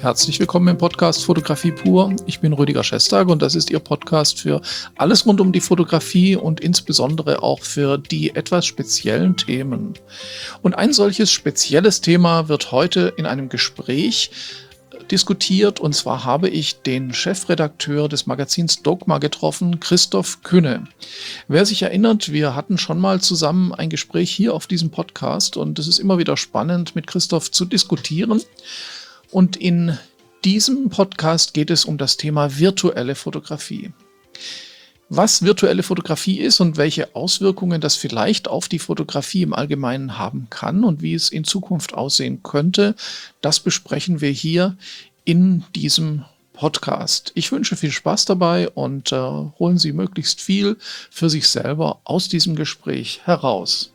Herzlich willkommen im Podcast Fotografie pur. Ich bin Rüdiger Schestag und das ist Ihr Podcast für alles rund um die Fotografie und insbesondere auch für die etwas speziellen Themen. Und ein solches spezielles Thema wird heute in einem Gespräch diskutiert, und zwar habe ich den Chefredakteur des Magazins Dogma getroffen, Christoph Künne. Wer sich erinnert, wir hatten schon mal zusammen ein Gespräch hier auf diesem Podcast und es ist immer wieder spannend, mit Christoph zu diskutieren. Und in diesem Podcast geht es um das Thema virtuelle Fotografie. Was virtuelle Fotografie ist und welche Auswirkungen das vielleicht auf die Fotografie im Allgemeinen haben kann und wie es in Zukunft aussehen könnte, das besprechen wir hier in diesem Podcast. Ich wünsche viel Spaß dabei und holen Sie möglichst viel für sich selber aus diesem Gespräch heraus.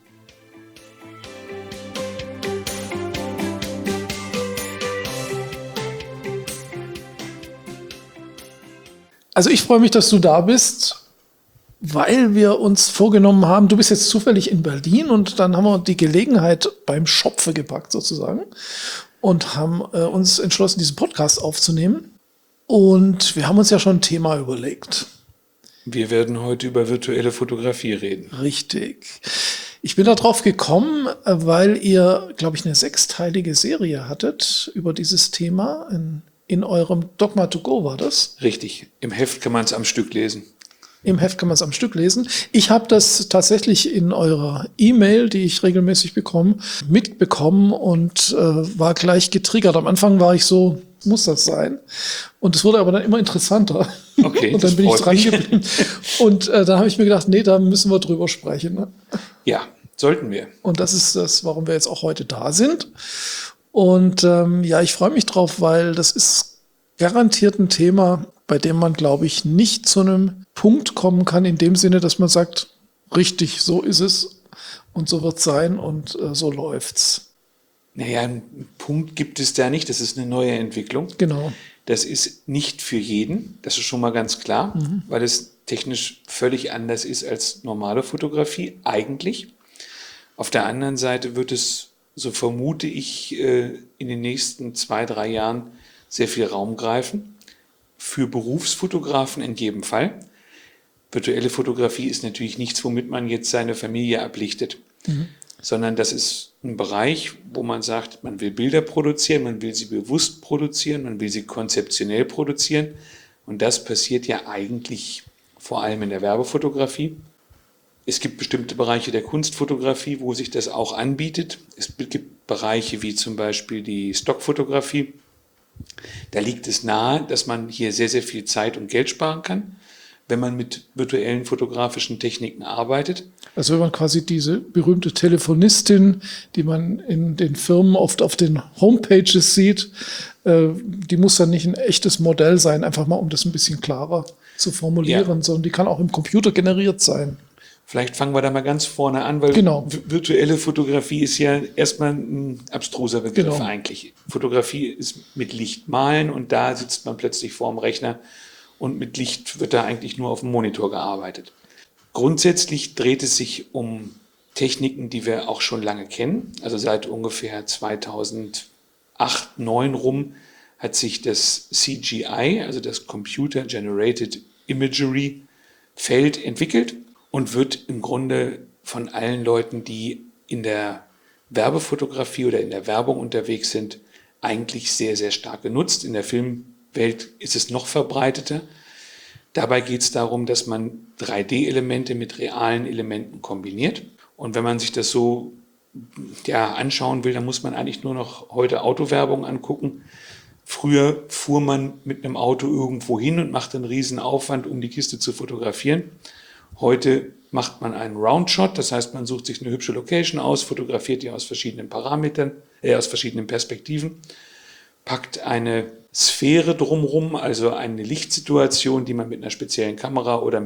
Also ich freue mich, dass du da bist, weil wir uns vorgenommen haben, du bist jetzt zufällig in Berlin und dann haben wir die Gelegenheit beim Schopfe gepackt sozusagen und haben uns entschlossen, diesen Podcast aufzunehmen. Und wir haben uns ja schon ein Thema überlegt. Wir werden heute über virtuelle Fotografie reden. Richtig. Ich bin da drauf gekommen, weil ihr, glaube ich, eine 6-teilige Serie hattet über dieses Thema. In eurem Dogma to Go war das? Richtig. Im Heft kann man es am Stück lesen. Im Heft kann man es am Stück lesen. Ich habe das tatsächlich in eurer E-Mail, die ich regelmäßig bekomme, mitbekommen und war gleich getriggert. Am Anfang war ich so, muss das sein? Und es wurde aber dann immer interessanter. Okay, und dann bin ich dran geblieben. Und dann habe ich mir gedacht, nee, da müssen wir drüber sprechen. Ne? Ja, sollten wir. Und das ist das, warum wir jetzt auch heute da sind. Und ich freue mich drauf, weil das ist garantiert ein Thema, bei dem man, glaube ich, nicht zu einem Punkt kommen kann, in dem Sinne, dass man sagt, richtig, so ist es und so wird es sein und so läuft's. Naja, einen Punkt gibt es da nicht. Das ist eine neue Entwicklung. Genau. Das ist nicht für jeden. Das ist schon mal ganz klar, weil es technisch völlig anders ist als normale Fotografie eigentlich. Auf der anderen Seite wird es, so vermute ich, in den nächsten 2-3 Jahren sehr viel Raum greifen. Für Berufsfotografen in jedem Fall. Virtuelle Fotografie ist natürlich nichts, womit man jetzt seine Familie ablichtet, sondern das ist ein Bereich, wo man sagt, man will Bilder produzieren, man will sie bewusst produzieren, man will sie konzeptionell produzieren. Und das passiert ja eigentlich vor allem in der Werbefotografie. Es gibt bestimmte Bereiche der Kunstfotografie, wo sich das auch anbietet. Es gibt Bereiche wie zum Beispiel die Stockfotografie. Da liegt es nahe, dass man hier sehr, sehr viel Zeit und Geld sparen kann, wenn man mit virtuellen fotografischen Techniken arbeitet. Also wenn man quasi diese berühmte Telefonistin, die man in den Firmen oft auf den Homepages sieht, die muss dann nicht ein echtes Modell sein, einfach mal um das ein bisschen klarer zu formulieren, sondern die kann auch im Computer generiert sein. Vielleicht fangen wir da mal ganz vorne an, weil virtuelle Fotografie ist ja erstmal ein abstruser Begriff eigentlich. Fotografie ist mit Licht malen und da sitzt man plötzlich vor dem Rechner und mit Licht wird da eigentlich nur auf dem Monitor gearbeitet. Grundsätzlich dreht es sich um Techniken, die wir auch schon lange kennen. Also seit ungefähr 2008, 2009 rum hat sich das CGI, also das Computer Generated Imagery Feld entwickelt. Und wird im Grunde von allen Leuten, die in der Werbefotografie oder in der Werbung unterwegs sind, eigentlich sehr, sehr stark genutzt. In der Filmwelt ist es noch verbreiteter. Dabei geht es darum, dass man 3D-Elemente mit realen Elementen kombiniert. Und wenn man sich das so anschauen will, dann muss man eigentlich nur noch heute Autowerbung angucken. Früher fuhr man mit einem Auto irgendwo hin und machte einen riesen Aufwand, um die Kiste zu fotografieren. Heute macht man einen Roundshot, das heißt, man sucht sich eine hübsche Location aus, fotografiert die aus verschiedenen Parametern, aus verschiedenen Perspektiven, packt eine Sphäre drumherum, also eine Lichtsituation, die man mit einer speziellen Kamera oder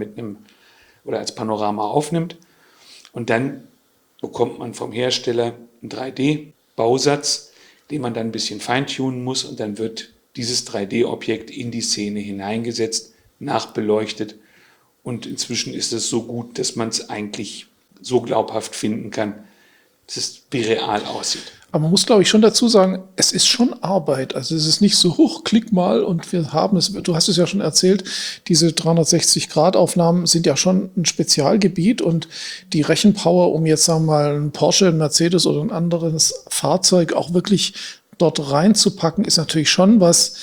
als Panorama aufnimmt. Und dann bekommt man vom Hersteller einen 3D-Bausatz, den man dann ein bisschen feintunen muss und dann wird dieses 3D-Objekt in die Szene hineingesetzt, nachbeleuchtet. Und inzwischen ist es so gut, dass man es eigentlich so glaubhaft finden kann, dass es wie real aussieht. Aber man muss, glaube ich, schon dazu sagen, es ist schon Arbeit. Also es ist nicht so, klick mal und wir haben es. Du hast es ja schon erzählt, diese 360-Grad-Aufnahmen sind ja schon ein Spezialgebiet und die Rechenpower, um jetzt, sagen wir mal, ein Porsche, ein Mercedes oder ein anderes Fahrzeug auch wirklich dort reinzupacken, ist natürlich schon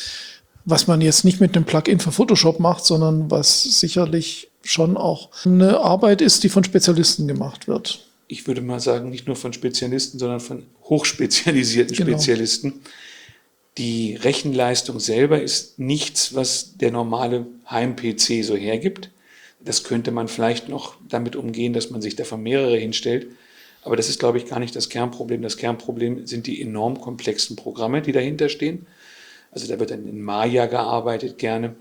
was man jetzt nicht mit einem Plugin für Photoshop macht, sondern was sicherlich schon auch eine Arbeit ist, die von Spezialisten gemacht wird. Ich würde mal sagen, nicht nur von Spezialisten, sondern von hochspezialisierten Spezialisten. Die Rechenleistung selber ist nichts, was der normale Heim-PC so hergibt. Das könnte man vielleicht noch damit umgehen, dass man sich davon mehrere hinstellt. Aber das ist, glaube ich, gar nicht das Kernproblem. Das Kernproblem sind die enorm komplexen Programme, die dahinter stehen. Also da wird dann in Maya gearbeitet gerne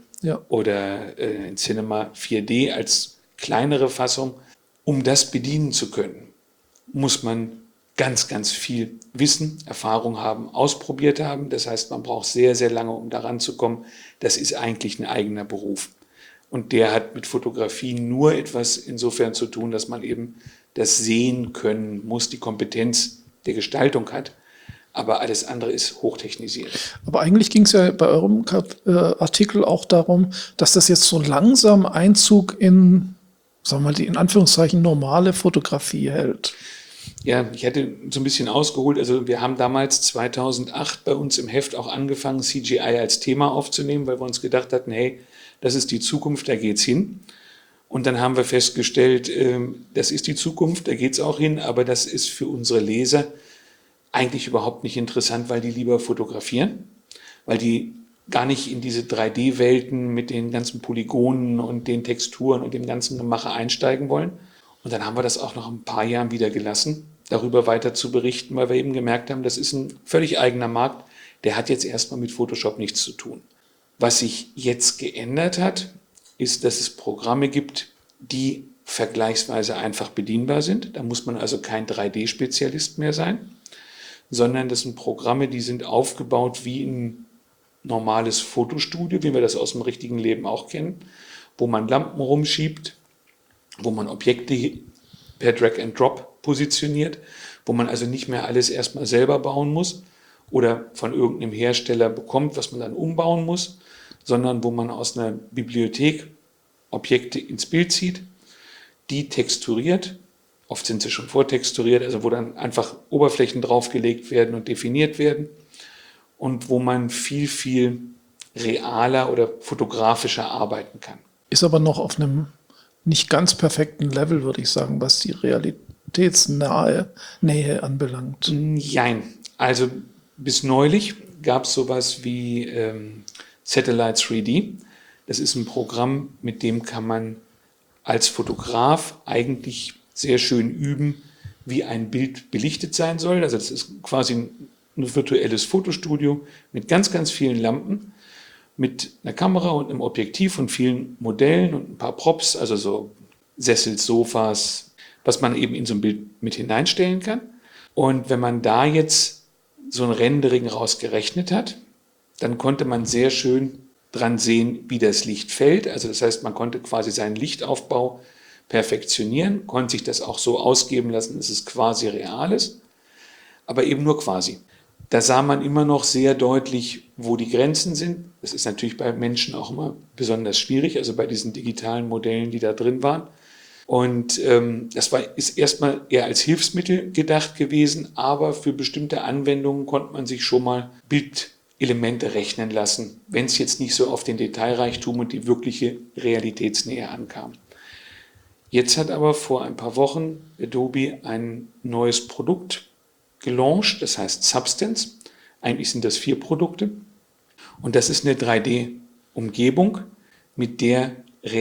oder in Cinema 4D als kleinere Fassung. Um das bedienen zu können, muss man ganz, ganz viel Wissen, Erfahrung haben, ausprobiert haben. Das heißt, man braucht sehr, sehr lange, um daran zu kommen. Das ist eigentlich ein eigener Beruf. Und der hat mit Fotografie nur etwas insofern zu tun, dass man eben das sehen können muss, die Kompetenz der Gestaltung hat. Aber alles andere ist hochtechnisiert. Aber eigentlich ging es ja bei eurem Artikel auch darum, dass das jetzt so langsam Einzug in, sagen wir mal, die in Anführungszeichen normale Fotografie hält. Ja, ich hätte so ein bisschen ausgeholt. Also wir haben damals 2008 bei uns im Heft auch angefangen, CGI als Thema aufzunehmen, weil wir uns gedacht hatten, hey, das ist die Zukunft, da geht's hin. Und dann haben wir festgestellt, das ist die Zukunft, da geht's auch hin, aber das ist für unsere Leser eigentlich überhaupt nicht interessant, weil die lieber fotografieren, weil die gar nicht in diese 3D-Welten mit den ganzen Polygonen und den Texturen und dem ganzen Gemache einsteigen wollen. Und dann haben wir das auch nach ein paar Jahren wieder gelassen, darüber weiter zu berichten, weil wir eben gemerkt haben, das ist ein völlig eigener Markt, der hat jetzt erstmal mit Photoshop nichts zu tun. Was sich jetzt geändert hat, ist, dass es Programme gibt, die vergleichsweise einfach bedienbar sind. Da muss man also kein 3D-Spezialist mehr sein, sondern das sind Programme, die sind aufgebaut wie ein normales Fotostudio, wie wir das aus dem richtigen Leben auch kennen, wo man Lampen rumschiebt, wo man Objekte per Drag and Drop positioniert, wo man also nicht mehr alles erstmal selber bauen muss oder von irgendeinem Hersteller bekommt, was man dann umbauen muss, sondern wo man aus einer Bibliothek Objekte ins Bild zieht, die texturiert, oft sind sie schon vortexturiert, also wo dann einfach Oberflächen draufgelegt werden und definiert werden und wo man viel, viel realer oder fotografischer arbeiten kann. Ist aber noch auf einem nicht ganz perfekten Level, würde ich sagen, was die realitätsnahe Nähe anbelangt. Jein. Also bis neulich gab es sowas wie Satellite 3D. Das ist ein Programm, mit dem kann man als Fotograf eigentlich sehr schön üben, wie ein Bild belichtet sein soll. Also das ist quasi ein virtuelles Fotostudio mit ganz, ganz vielen Lampen, mit einer Kamera und einem Objektiv und vielen Modellen und ein paar Props, also so Sessel, Sofas, was man eben in so ein Bild mit hineinstellen kann. Und wenn man da jetzt so ein Rendering rausgerechnet hat, dann konnte man sehr schön dran sehen, wie das Licht fällt. Also das heißt, man konnte quasi seinen Lichtaufbau perfektionieren, konnte sich das auch so ausgeben lassen, dass es quasi real ist, aber eben nur quasi. Da sah man immer noch sehr deutlich, wo die Grenzen sind. Das ist natürlich bei Menschen auch immer besonders schwierig, also bei diesen digitalen Modellen, die da drin waren. Und ist erstmal eher als Hilfsmittel gedacht gewesen, aber für bestimmte Anwendungen konnte man sich schon mal Bildelemente rechnen lassen, wenn es jetzt nicht so auf den Detailreichtum und die wirkliche Realitätsnähe ankam. Jetzt hat aber vor ein paar Wochen Adobe ein neues Produkt gelauncht, das heißt Substance. Eigentlich sind das 4 Produkte. Und das ist eine 3D-Umgebung, mit der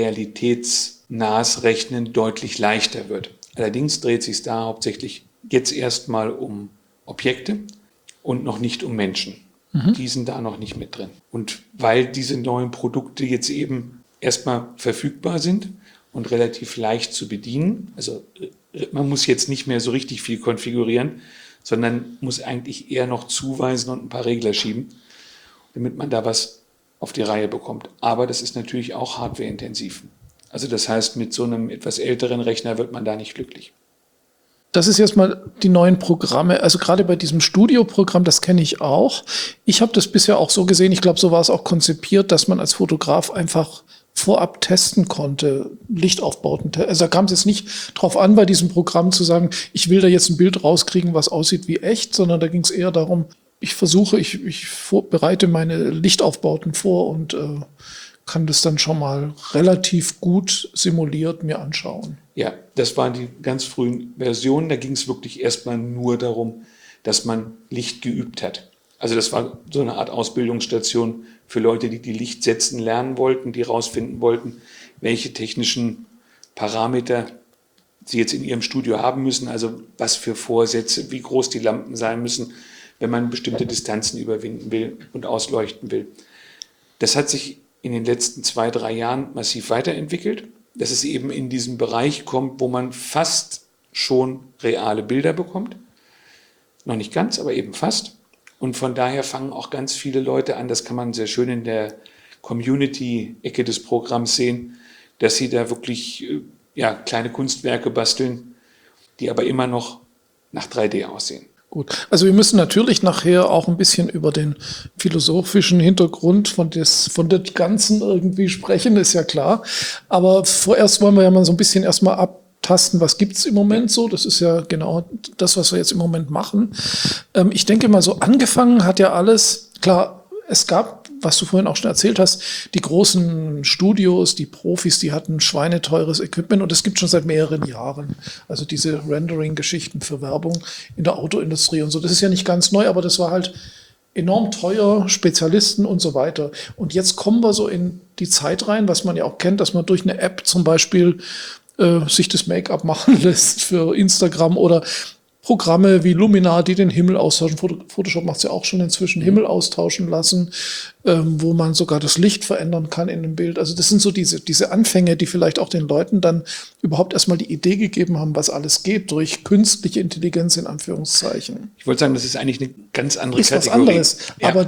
realitätsnahes Rechnen deutlich leichter wird. Allerdings dreht sich da hauptsächlich jetzt erstmal um Objekte und noch nicht um Menschen. Die sind da noch nicht mit drin. Und weil diese neuen Produkte jetzt eben erstmal verfügbar sind und relativ leicht zu bedienen, also man muss jetzt nicht mehr so richtig viel konfigurieren, sondern muss eigentlich eher noch zuweisen und ein paar Regler schieben, damit man da was auf die Reihe bekommt. Aber das ist natürlich auch hardwareintensiv. Also das heißt, mit so einem etwas älteren Rechner wird man da nicht glücklich. Das ist jetzt mal die neuen Programme. Also gerade bei diesem Studioprogramm, das kenne ich auch. Ich habe das bisher auch so gesehen, ich glaube, so war es auch konzipiert, dass man als Fotograf einfach vorab testen konnte, Lichtaufbauten. Also da kam es jetzt nicht drauf an, bei diesem Programm zu sagen, ich will da jetzt ein Bild rauskriegen, was aussieht wie echt, sondern da ging es eher darum, ich bereite meine Lichtaufbauten vor und kann das dann schon mal relativ gut simuliert mir anschauen. Ja, das waren die ganz frühen Versionen. Da ging es wirklich erstmal nur darum, dass man Licht geübt hat. Also das war so eine Art Ausbildungsstation für Leute, die Licht setzen lernen wollten, die rausfinden wollten, welche technischen Parameter sie jetzt in ihrem Studio haben müssen, also was für Vorsätze, wie groß die Lampen sein müssen, wenn man bestimmte Distanzen überwinden will und ausleuchten will. Das hat sich in den letzten 2-3 Jahren massiv weiterentwickelt, dass es eben in diesen Bereich kommt, wo man fast schon reale Bilder bekommt. Noch nicht ganz, aber eben fast. Und von daher fangen auch ganz viele Leute an, das kann man sehr schön in der Community-Ecke des Programms sehen, dass sie da wirklich kleine Kunstwerke basteln, die aber immer noch nach 3D aussehen. Gut, also wir müssen natürlich nachher auch ein bisschen über den philosophischen Hintergrund von der Ganzen irgendwie sprechen, ist ja klar. Aber vorerst wollen wir ja mal so ein bisschen erstmal abtasten, was gibt's im Moment so. Das ist ja genau das, was wir jetzt im Moment machen. Ich denke mal, so angefangen hat ja alles, klar, es gab, was du vorhin auch schon erzählt hast, die großen Studios, die Profis, die hatten schweineteures Equipment und es gibt schon seit mehreren Jahren. Also diese Rendering-Geschichten für Werbung in der Autoindustrie und so. Das ist ja nicht ganz neu, aber das war halt enorm teuer, Spezialisten und so weiter. Und jetzt kommen wir so in die Zeit rein, was man ja auch kennt, dass man durch eine App zum Beispiel sich das Make-up machen lässt für Instagram oder Programme wie Luminar, die den Himmel austauschen. Photoshop macht es ja auch schon inzwischen, Himmel austauschen lassen, wo man sogar das Licht verändern kann in dem Bild. Also das sind so diese Anfänge, die vielleicht auch den Leuten dann überhaupt erstmal die Idee gegeben haben, was alles geht durch künstliche Intelligenz in Anführungszeichen. Ich wollte sagen, das ist eigentlich eine ganz andere Kategorie. Ist was anderes, ja. Aber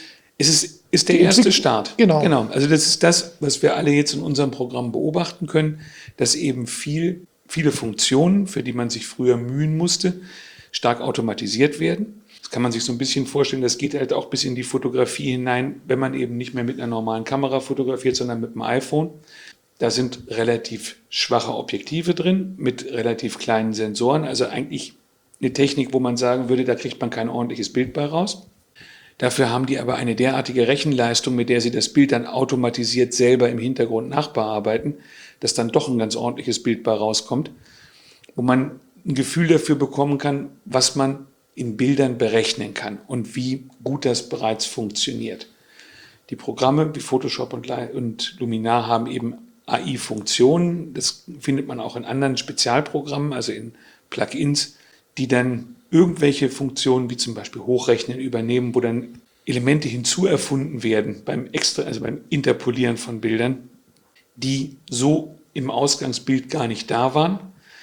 es ist der erste Start. Genau. Also das ist das, was wir alle jetzt in unserem Programm beobachten können, dass eben viele Funktionen, für die man sich früher mühen musste, stark automatisiert werden. Das kann man sich so ein bisschen vorstellen, das geht halt auch bis in die Fotografie hinein, wenn man eben nicht mehr mit einer normalen Kamera fotografiert, sondern mit dem iPhone. Da sind relativ schwache Objektive drin, mit relativ kleinen Sensoren, also eigentlich eine Technik, wo man sagen würde, da kriegt man kein ordentliches Bild bei raus. Dafür haben die aber eine derartige Rechenleistung, mit der sie das Bild dann automatisiert selber im Hintergrund nachbearbeiten, dass dann doch ein ganz ordentliches Bild bei rauskommt, wo man ein Gefühl dafür bekommen kann, was man in Bildern berechnen kann und wie gut das bereits funktioniert. Die Programme wie Photoshop und Luminar haben eben AI-Funktionen. Das findet man auch in anderen Spezialprogrammen, also in Plugins, die dann irgendwelche Funktionen wie zum Beispiel Hochrechnen übernehmen, wo dann Elemente hinzuerfunden werden beim Interpolieren von Bildern, die so im Ausgangsbild gar nicht da waren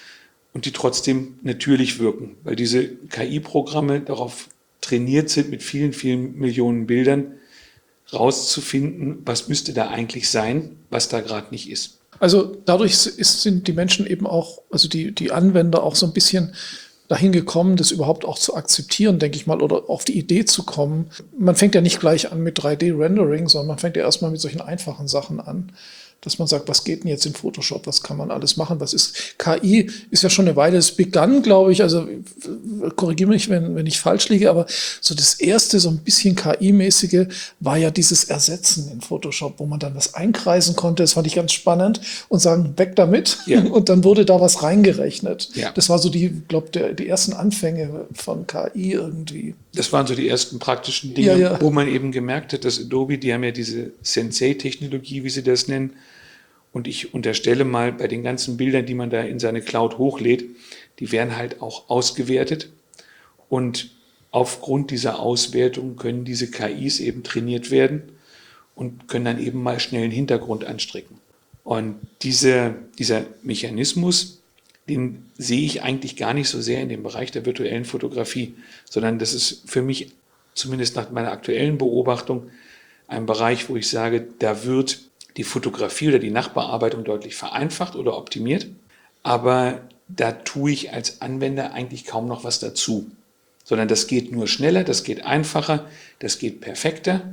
und die trotzdem natürlich wirken, weil diese KI-Programme darauf trainiert sind, mit vielen, vielen Millionen Bildern rauszufinden, was müsste da eigentlich sein, was da gerade nicht ist. Also dadurch sind die Menschen eben auch, also die Anwender auch so ein bisschen dahin gekommen, das überhaupt auch zu akzeptieren, denke ich mal, oder auf die Idee zu kommen. Man fängt ja nicht gleich an mit 3D-Rendering, sondern man fängt ja erstmal mit solchen einfachen Sachen an, dass man sagt, was geht denn jetzt in Photoshop, was kann man alles machen, was ist, KI ist ja schon eine Weile, es begann, glaube ich, also korrigiere mich, wenn ich falsch liege, aber so das erste, so ein bisschen KI-mäßige war ja dieses Ersetzen in Photoshop, wo man dann was einkreisen konnte, das fand ich ganz spannend und sagen, weg damit, ja. Und dann wurde da was reingerechnet. Ja. Das war so die ersten Anfänge von KI irgendwie. Das waren so die ersten praktischen Dinge, wo man eben gemerkt hat, dass Adobe, die haben ja diese Sensei-Technologie, wie sie das nennen. Und ich unterstelle mal, bei den ganzen Bildern, die man da in seine Cloud hochlädt, die werden halt auch ausgewertet. Und aufgrund dieser Auswertung können diese KIs eben trainiert werden und können dann eben mal schnell einen Hintergrund anstricken. Und dieser Mechanismus, den sehe ich eigentlich gar nicht so sehr in dem Bereich der virtuellen Fotografie, sondern das ist für mich, zumindest nach meiner aktuellen Beobachtung, ein Bereich, wo ich sage, da wird die Fotografie oder die Nachbearbeitung deutlich vereinfacht oder optimiert, aber da tue ich als Anwender eigentlich kaum noch was dazu. Sondern das geht nur schneller, das geht einfacher, das geht perfekter.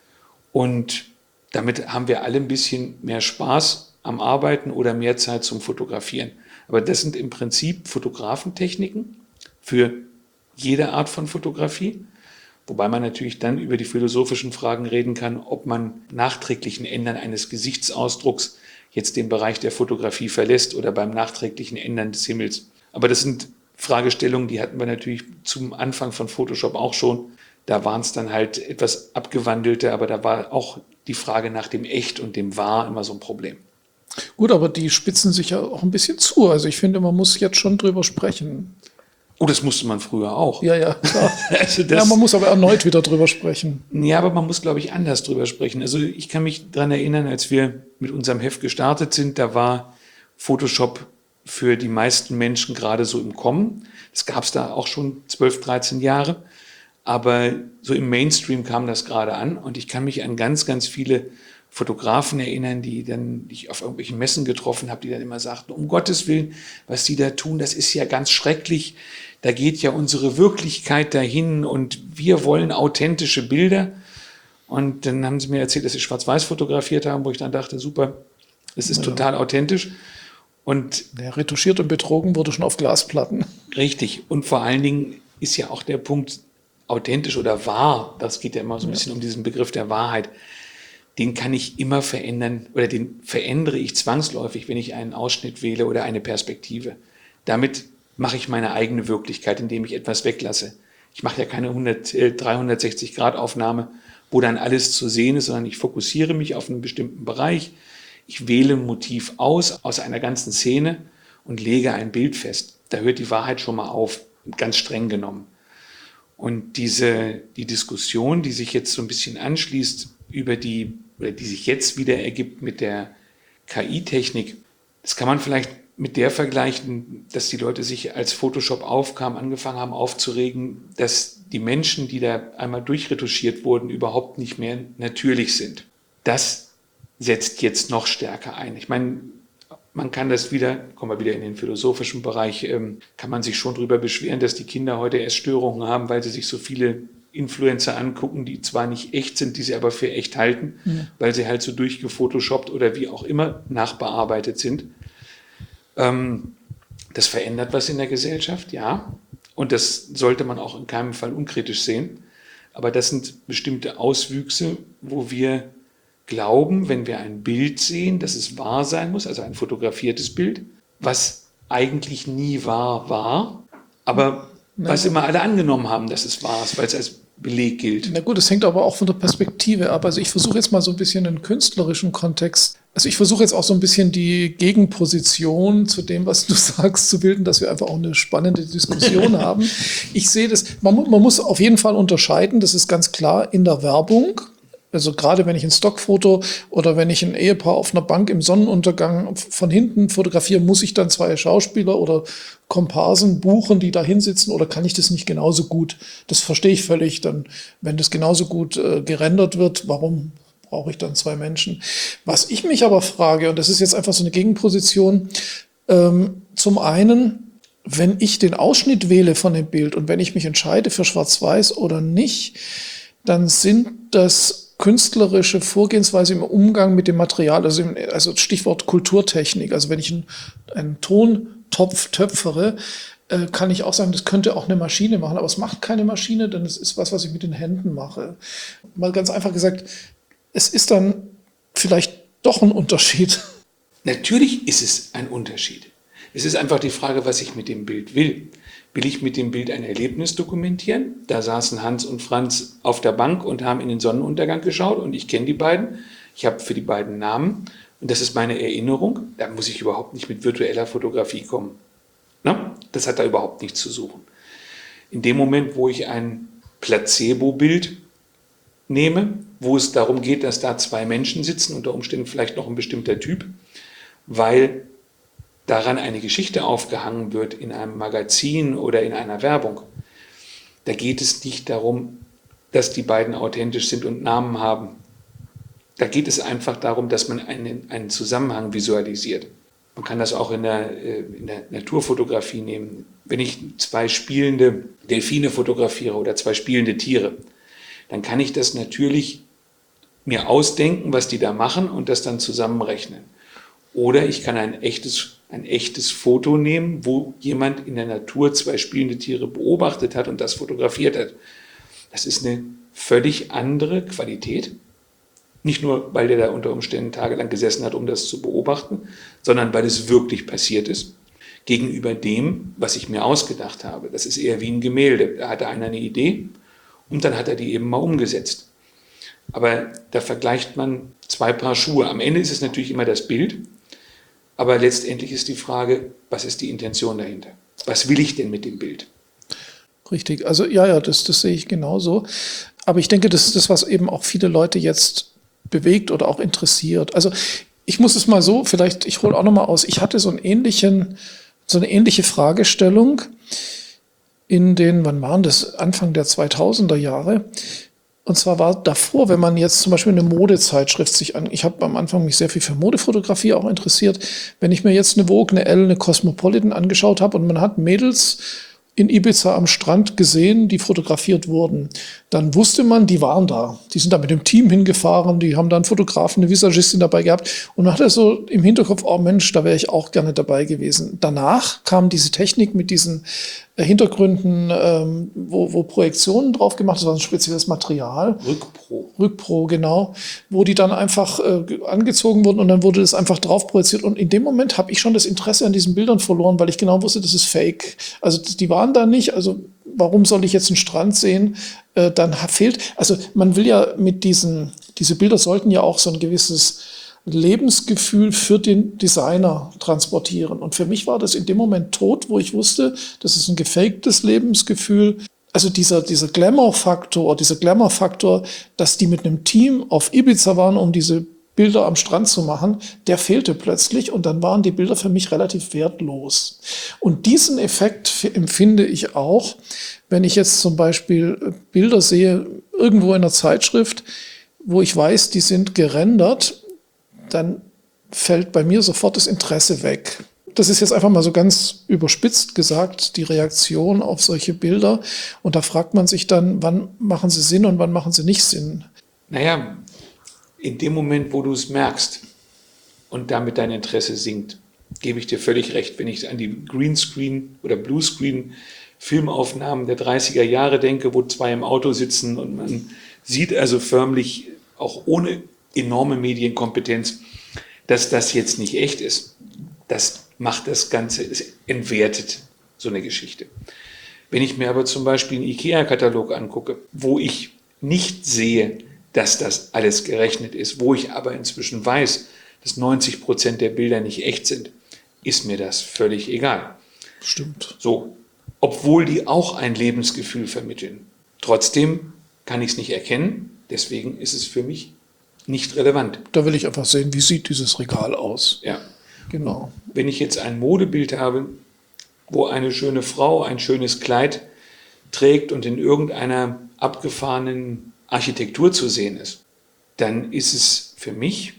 Und damit haben wir alle ein bisschen mehr Spaß am Arbeiten oder mehr Zeit zum Fotografieren. Aber das sind im Prinzip Fotografentechniken für jede Art von Fotografie. Wobei man natürlich dann über die philosophischen Fragen reden kann, ob man nachträglichen Ändern eines Gesichtsausdrucks jetzt den Bereich der Fotografie verlässt oder beim nachträglichen Ändern des Himmels. Aber das sind Fragestellungen, die hatten wir natürlich zum Anfang von Photoshop auch schon. Da waren es dann halt etwas abgewandelte, aber da war auch die Frage nach dem Echt und dem Wahr immer so ein Problem. Gut, aber die spitzen sich ja auch ein bisschen zu. Also ich finde, man muss jetzt schon drüber sprechen. Oh, das musste man früher auch. Ja, klar. Also ja, man muss aber erneut wieder drüber sprechen. Ja, aber man muss, glaube ich, anders drüber sprechen. Also ich kann mich daran erinnern, als wir mit unserem Heft gestartet sind, da war Photoshop für die meisten Menschen gerade so im Kommen. Das gab es da auch schon 12, 13 Jahre. Aber so im Mainstream kam das gerade an. Und ich kann mich an ganz, ganz viele Fotografen erinnern, die ich auf irgendwelchen Messen getroffen habe, die dann immer sagten, um Gottes Willen, was die da tun, das ist ja ganz schrecklich. Da geht ja unsere Wirklichkeit dahin und wir wollen authentische Bilder. Und dann haben sie mir erzählt, dass sie schwarz-weiß fotografiert haben, wo ich dann dachte, super, es ist total authentisch. Und retuschiert und betrogen wurde schon auf Glasplatten. Richtig. Und vor allen Dingen ist ja auch der Punkt authentisch oder wahr, das geht ja immer so ein bisschen um diesen Begriff der Wahrheit, den kann ich immer verändern oder den verändere ich zwangsläufig, wenn ich einen Ausschnitt wähle oder eine Perspektive. Damit mache ich meine eigene Wirklichkeit, indem ich etwas weglasse. Ich mache ja keine 360-Grad-Aufnahme, wo dann alles zu sehen ist, sondern ich fokussiere mich auf einen bestimmten Bereich. Ich wähle ein Motiv aus einer ganzen Szene und lege ein Bild fest. Da hört die Wahrheit schon mal auf, ganz streng genommen. Und die Diskussion, die sich jetzt so ein bisschen anschließt, die sich jetzt wieder ergibt mit der KI-Technik, das kann man vielleicht mit der vergleichen, dass die Leute sich, als Photoshop aufkam, angefangen haben aufzuregen, dass die Menschen, die da einmal durchretuschiert wurden, überhaupt nicht mehr natürlich sind. Das setzt jetzt noch stärker ein. Ich meine, man kann das wieder, kommen wir wieder in den philosophischen Bereich, kann man sich schon darüber beschweren, dass die Kinder heute Essstörungen haben, weil sie sich so viele Influencer angucken, die zwar nicht echt sind, die sie aber für echt halten, weil sie halt so durchgefotoshoppt oder wie auch immer nachbearbeitet sind. Das verändert was in der Gesellschaft, ja. Und das sollte man auch in keinem Fall unkritisch sehen. Aber das sind bestimmte Auswüchse, wo wir glauben, wenn wir ein Bild sehen, dass es wahr sein muss, also ein fotografiertes Bild, was eigentlich nie wahr war, aber was immer alle angenommen haben, dass es wahr ist, weil es als Beleg gilt. Na gut, das hängt aber auch von der Perspektive ab. Also ich versuche jetzt mal so ein bisschen einen künstlerischen Kontext. Also ich versuche jetzt auch so ein bisschen die Gegenposition zu dem, was du sagst, zu bilden, dass wir einfach auch eine spannende Diskussion haben. Ich sehe das, man muss auf jeden Fall unterscheiden, das ist ganz klar, in der Werbung. Also gerade wenn ich ein Stockfoto oder wenn ich ein Ehepaar auf einer Bank im Sonnenuntergang von hinten fotografiere, muss ich dann 2 Schauspieler oder Komparsen buchen, die da hinsitzen, oder kann ich das nicht genauso gut? Das verstehe ich völlig. Dann, wenn das genauso gut gerendert wird, warum brauche ich dann 2 Menschen? Was ich mich aber frage, und das ist jetzt einfach so eine Gegenposition, zum einen, wenn ich den Ausschnitt wähle von dem Bild und wenn ich mich entscheide für Schwarz-Weiß oder nicht, dann sind das künstlerische Vorgehensweise im Umgang mit dem Material, also Stichwort Kulturtechnik. Also wenn ich einen Tontopf töpfere, kann ich auch sagen, das könnte auch eine Maschine machen, aber es macht keine Maschine, denn es ist was ich mit den Händen mache. Mal ganz einfach gesagt, es ist dann vielleicht doch ein Unterschied. Natürlich ist es ein Unterschied. Es ist einfach die Frage, was ich mit dem Bild will. Will ich mit dem Bild ein Erlebnis dokumentieren? Da saßen Hans und Franz auf der Bank und haben in den Sonnenuntergang geschaut und ich kenne die beiden. Ich habe für die beiden Namen und das ist meine Erinnerung. Da muss ich überhaupt nicht mit virtueller Fotografie kommen. Na? Das hat da überhaupt nichts zu suchen. In dem Moment, wo ich ein Placebo-Bild nehme, wo es darum geht, dass da 2 Menschen sitzen, unter Umständen vielleicht noch ein bestimmter Typ, weil daran eine Geschichte aufgehangen wird in einem Magazin oder in einer Werbung, da geht es nicht darum, dass die beiden authentisch sind und Namen haben. Da geht es einfach darum, dass man einen Zusammenhang visualisiert. Man kann das auch in der Naturfotografie nehmen. Wenn ich 2 spielende Delfine fotografiere oder 2 spielende Tiere, dann kann ich das natürlich mir ausdenken, was die da machen und das dann zusammenrechnen. Oder ich kann ein echtes Foto nehmen, wo jemand in der Natur 2 spielende Tiere beobachtet hat und das fotografiert hat. Das ist eine völlig andere Qualität. Nicht nur, weil der da unter Umständen tagelang gesessen hat, um das zu beobachten, sondern weil es wirklich passiert ist. Gegenüber dem, was ich mir ausgedacht habe. Das ist eher wie ein Gemälde. Da hatte einer eine Idee und dann hat er die eben mal umgesetzt. Aber da vergleicht man 2 Paar Schuhe. Am Ende ist es natürlich immer das Bild, aber letztendlich ist die Frage, was ist die Intention dahinter? Was will ich denn mit dem Bild? Richtig, also ja, das sehe ich genauso. Aber ich denke, das ist das, was eben auch viele Leute jetzt bewegt oder auch interessiert. Also ich muss es mal so, vielleicht, ich hole auch nochmal aus, ich hatte so eine ähnliche Fragestellung in den, wann waren das, Anfang der 2000er Jahre. Und zwar war davor, wenn man jetzt zum Beispiel eine Modezeitschrift ich habe am Anfang mich sehr viel für Modefotografie auch interessiert, wenn ich mir jetzt eine Vogue, eine Elle, eine Cosmopolitan angeschaut habe und man hat Mädels in Ibiza am Strand gesehen, die fotografiert wurden, dann wusste man, die waren da. Die sind da mit dem Team hingefahren, die haben da einen Fotografen, eine Visagistin dabei gehabt und man hatte so im Hinterkopf, oh Mensch, da wäre ich auch gerne dabei gewesen. Danach kam diese Technik mit diesen Hintergründen, wo Projektionen drauf gemacht, das war ein spezielles Material. Rückpro, genau, wo die dann einfach angezogen wurden und dann wurde das einfach drauf projiziert und in dem Moment habe ich schon das Interesse an diesen Bildern verloren, weil ich genau wusste, das ist fake. Also die waren da nicht, also warum soll ich jetzt einen Strand sehen? Dann fehlt, also man will ja mit diese Bilder sollten ja auch so ein gewisses Lebensgefühl für den Designer transportieren. Und für mich war das in dem Moment tot, wo ich wusste, das ist ein gefaktes Lebensgefühl. Also dieser Glamour-Faktor, dass die mit einem Team auf Ibiza waren, um diese Bilder am Strand zu machen, der fehlte plötzlich und dann waren die Bilder für mich relativ wertlos. Und diesen Effekt empfinde ich auch, wenn ich jetzt zum Beispiel Bilder sehe, irgendwo in einer Zeitschrift, wo ich weiß, die sind gerendert, dann fällt bei mir sofort das Interesse weg. Das ist jetzt einfach mal so ganz überspitzt gesagt, die Reaktion auf solche Bilder. Und da fragt man sich dann, wann machen sie Sinn und wann machen sie nicht Sinn? Naja, in dem Moment, wo du es merkst und damit dein Interesse sinkt, gebe ich dir völlig recht. Wenn ich an die Greenscreen oder Bluescreen Filmaufnahmen der 30er Jahre denke, wo 2 im Auto sitzen und man sieht also förmlich, auch ohne enorme Medienkompetenz, dass das jetzt nicht echt ist. Das macht das Ganze, es entwertet so eine Geschichte. Wenn ich mir aber zum Beispiel einen IKEA-Katalog angucke, wo ich nicht sehe, dass das alles gerechnet ist, wo ich aber inzwischen weiß, dass 90% der Bilder nicht echt sind, ist mir das völlig egal. Stimmt. So, obwohl die auch ein Lebensgefühl vermitteln. Trotzdem kann ich es nicht erkennen, deswegen ist es für mich nicht relevant. Da will ich einfach sehen, wie sieht dieses Regal aus. Ja. Genau. Wenn ich jetzt ein Modebild habe, wo eine schöne Frau ein schönes Kleid trägt und in irgendeiner abgefahrenen Architektur zu sehen ist, dann ist es für mich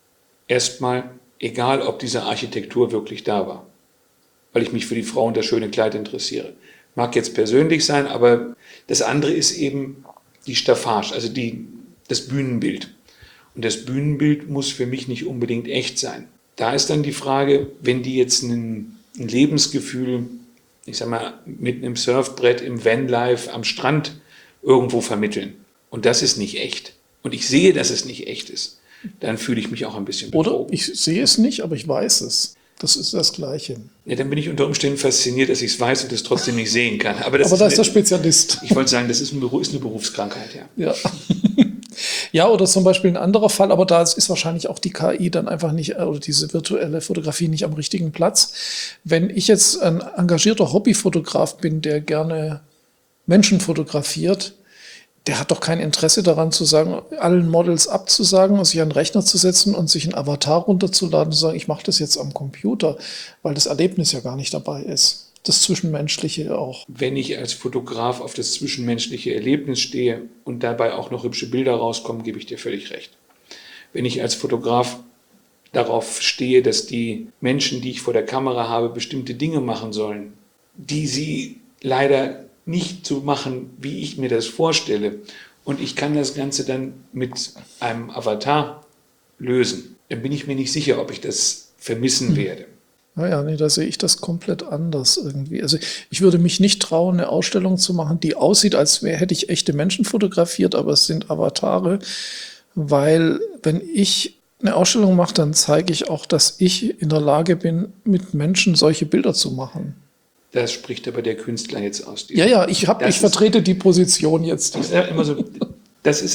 erstmal egal, ob diese Architektur wirklich da war, weil ich mich für die Frau und das schöne Kleid interessiere. Mag jetzt persönlich sein, aber das andere ist eben die Staffage, also das Bühnenbild. Und das Bühnenbild muss für mich nicht unbedingt echt sein. Da ist dann die Frage, wenn die jetzt ein Lebensgefühl, ich sag mal, mit einem Surfbrett im Vanlife am Strand irgendwo vermitteln und das ist nicht echt und ich sehe, dass es nicht echt ist, dann fühle ich mich auch ein bisschen betrogen. Oder ich sehe es nicht, aber ich weiß es. Das ist das Gleiche. Ja, dann bin ich unter Umständen fasziniert, dass ich es weiß und es trotzdem nicht sehen kann. Aber da ist der Spezialist. Ich wollte sagen, das ist eine Berufskrankheit, ja. Ja. Ja, oder zum Beispiel ein anderer Fall, aber da ist wahrscheinlich auch die KI dann einfach nicht, oder diese virtuelle Fotografie nicht am richtigen Platz. Wenn ich jetzt ein engagierter Hobbyfotograf bin, der gerne Menschen fotografiert, der hat doch kein Interesse daran zu sagen, allen Models abzusagen und sich an den Rechner zu setzen und sich einen Avatar runterzuladen und zu sagen, ich mache das jetzt am Computer, weil das Erlebnis ja gar nicht dabei ist. Das Zwischenmenschliche auch. Wenn ich als Fotograf auf das zwischenmenschliche Erlebnis stehe und dabei auch noch hübsche Bilder rauskommen, gebe ich dir völlig recht. Wenn ich als Fotograf darauf stehe, dass die Menschen, die ich vor der Kamera habe, bestimmte Dinge machen sollen, die sie leider nicht so machen, wie ich mir das vorstelle. Und ich kann das Ganze dann mit einem Avatar lösen. Dann bin ich mir nicht sicher, ob ich das vermissen werde. Naja, nee, da sehe ich das komplett anders irgendwie. Also ich würde mich nicht trauen, eine Ausstellung zu machen, die aussieht, als hätte ich echte Menschen fotografiert, aber es sind Avatare. Weil wenn ich eine Ausstellung mache, dann zeige ich auch, dass ich in der Lage bin, mit Menschen solche Bilder zu machen. Das spricht aber der Künstler jetzt aus. Ja, ich vertrete die Position jetzt. Das ist ja immer so, es ist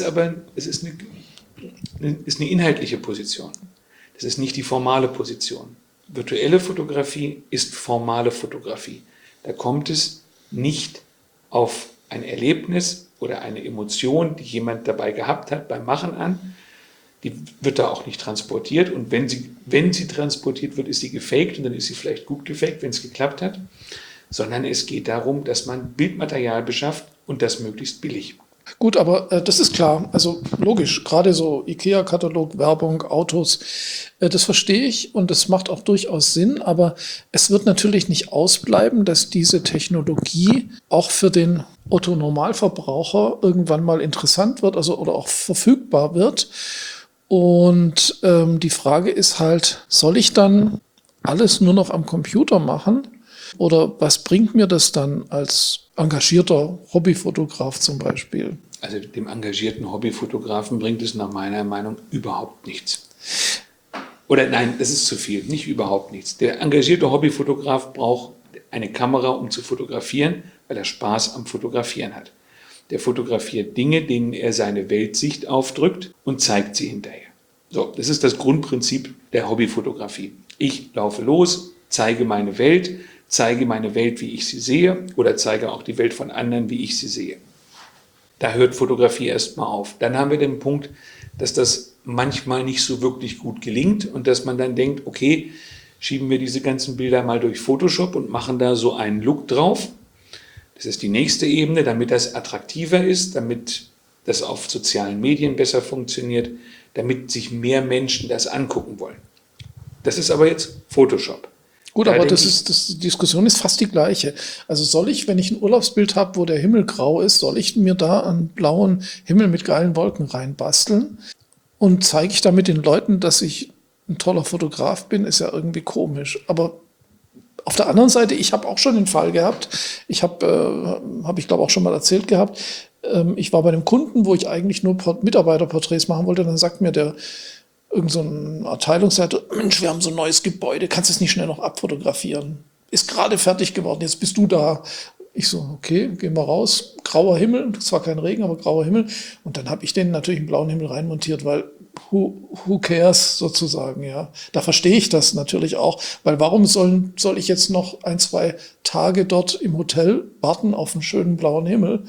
eine inhaltliche Position. Das ist nicht die formale Position. Virtuelle Fotografie ist formale Fotografie. Da kommt es nicht auf ein Erlebnis oder eine Emotion, die jemand dabei gehabt hat beim Machen an. Die wird da auch nicht transportiert. Und wenn sie transportiert wird, ist sie gefaked und dann ist sie vielleicht gut gefaked, wenn es geklappt hat. Sondern es geht darum, dass man Bildmaterial beschafft und das möglichst billig. Gut, aber das ist klar. Also logisch, gerade so IKEA-Katalog, Werbung, Autos, das verstehe ich und das macht auch durchaus Sinn. Aber es wird natürlich nicht ausbleiben, dass diese Technologie auch für den Otto-Normalverbraucher irgendwann mal interessant wird, also oder auch verfügbar wird. Und die Frage ist halt, soll ich dann alles nur noch am Computer machen? Oder was bringt mir das dann als engagierter Hobbyfotograf zum Beispiel? Also dem engagierten Hobbyfotografen bringt es nach meiner Meinung überhaupt nichts. Oder nein, das ist zu viel, nicht überhaupt nichts. Der engagierte Hobbyfotograf braucht eine Kamera, um zu fotografieren, weil er Spaß am Fotografieren hat. Der fotografiert Dinge, denen er seine Weltsicht aufdrückt und zeigt sie hinterher. So, das ist das Grundprinzip der Hobbyfotografie. Ich laufe los, zeige meine Welt, wie ich sie sehe oder zeige auch die Welt von anderen, wie ich sie sehe. Da hört Fotografie erstmal auf. Dann haben wir den Punkt, dass das manchmal nicht so wirklich gut gelingt und dass man dann denkt, okay, schieben wir diese ganzen Bilder mal durch Photoshop und machen da so einen Look drauf. Das ist die nächste Ebene, damit das attraktiver ist, damit das auf sozialen Medien besser funktioniert, damit sich mehr Menschen das angucken wollen. Das ist aber jetzt Photoshop. Gut, aber die Diskussion ist fast die gleiche. Also soll ich, wenn ich ein Urlaubsbild habe, wo der Himmel grau ist, soll ich mir da einen blauen Himmel mit geilen Wolken reinbasteln? Und zeige ich damit den Leuten, dass ich ein toller Fotograf bin, ist ja irgendwie komisch. Aber auf der anderen Seite, ich habe auch schon den Fall gehabt, ich glaube auch schon mal erzählt gehabt, ich war bei einem Kunden, wo ich eigentlich nur Mitarbeiterporträts machen wollte, dann sagt mir irgend so ein Abteilungsleiter, Mensch, wir haben so ein neues Gebäude, kannst du es nicht schnell noch abfotografieren? Ist gerade fertig geworden, jetzt bist du da. Ich so, okay, gehen wir raus. Grauer Himmel, zwar kein Regen, aber grauer Himmel. Und dann habe ich den natürlich einen blauen Himmel reinmontiert, weil who cares sozusagen, ja. Da verstehe ich das natürlich auch, weil warum soll ich jetzt noch 1-2 Tage dort im Hotel warten auf einen schönen blauen Himmel?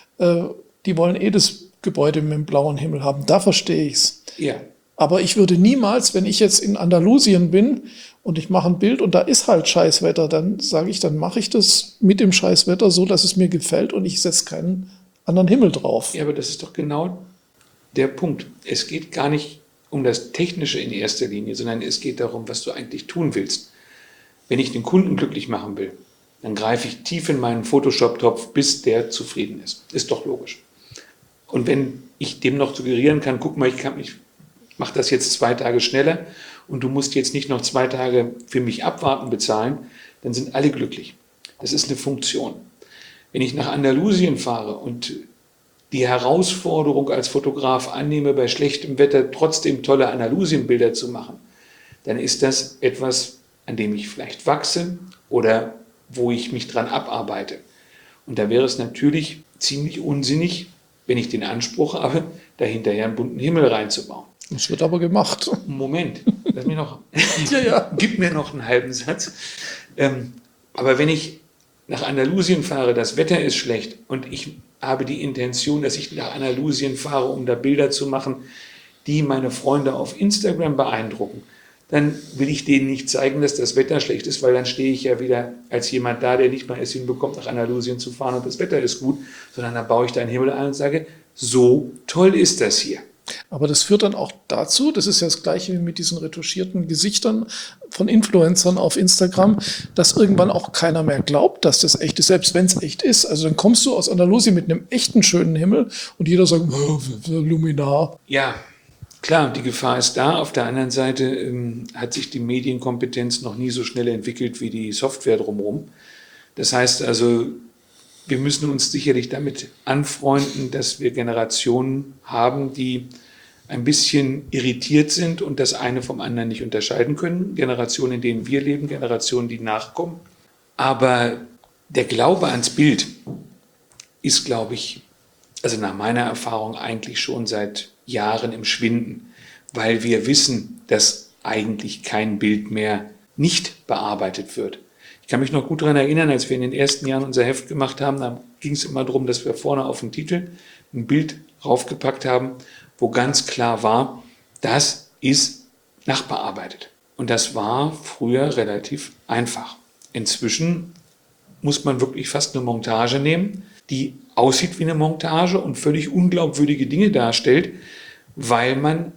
Die wollen das Gebäude mit dem blauen Himmel haben, da verstehe ich's. Ja. Aber ich würde niemals, wenn ich jetzt in Andalusien bin und ich mache ein Bild und da ist halt Scheißwetter, dann sage ich, dann mache ich das mit dem Scheißwetter so, dass es mir gefällt und ich setze keinen anderen Himmel drauf. Ja, aber das ist doch genau der Punkt. Es geht gar nicht um das Technische in erster Linie, sondern es geht darum, was du eigentlich tun willst. Wenn ich den Kunden glücklich machen will, dann greife ich tief in meinen Photoshop-Topf, bis der zufrieden ist. Ist doch logisch. Und wenn ich dem noch suggerieren kann, guck mal, ich mache das jetzt 2 Tage schneller und du musst jetzt nicht noch 2 Tage für mich abwarten bezahlen, dann sind alle glücklich. Das ist eine Funktion. Wenn ich nach Andalusien fahre und die Herausforderung als Fotograf annehme, bei schlechtem Wetter trotzdem tolle Andalusienbilder zu machen, dann ist das etwas, an dem ich vielleicht wachse oder wo ich mich dran abarbeite. Und da wäre es natürlich ziemlich unsinnig, wenn ich den Anspruch habe, da hinterher einen bunten Himmel reinzubauen. Das wird aber gemacht. Moment, lass mich noch. Gib mir noch einen halben Satz. Aber wenn ich nach Andalusien fahre, das Wetter ist schlecht und ich habe die Intention, dass ich nach Andalusien fahre, um da Bilder zu machen, die meine Freunde auf Instagram beeindrucken, dann will ich denen nicht zeigen, dass das Wetter schlecht ist, weil dann stehe ich ja wieder als jemand da, der nicht mal es hinbekommt, nach Andalusien zu fahren und das Wetter ist gut, sondern dann baue ich da einen Himmel ein und sage, so toll ist das hier. Aber das führt dann auch dazu, das ist ja das Gleiche wie mit diesen retuschierten Gesichtern von Influencern auf Instagram, dass irgendwann auch keiner mehr glaubt, dass das echt ist, selbst wenn es echt ist. Also dann kommst du aus Andalusien mit einem echten schönen Himmel und jeder sagt, Luminar. Ja, klar, die Gefahr ist da. Auf der anderen Seite hat sich die Medienkompetenz noch nie so schnell entwickelt wie die Software drumherum. Das heißt also, wir müssen uns sicherlich damit anfreunden, dass wir Generationen haben, die ein bisschen irritiert sind und das eine vom anderen nicht unterscheiden können. Generationen, in denen wir leben, Generationen, die nachkommen. Aber der Glaube ans Bild ist, glaube ich, also nach meiner Erfahrung eigentlich schon seit Jahren im Schwinden, weil wir wissen, dass eigentlich kein Bild mehr nicht bearbeitet wird. Ich kann mich noch gut daran erinnern, als wir in den ersten Jahren unser Heft gemacht haben, da ging es immer darum, dass wir vorne auf den Titel ein Bild raufgepackt haben, wo ganz klar war, das ist nachbearbeitet. Und das war früher relativ einfach. Inzwischen muss man wirklich fast eine Montage nehmen, die aussieht wie eine Montage und völlig unglaubwürdige Dinge darstellt, weil man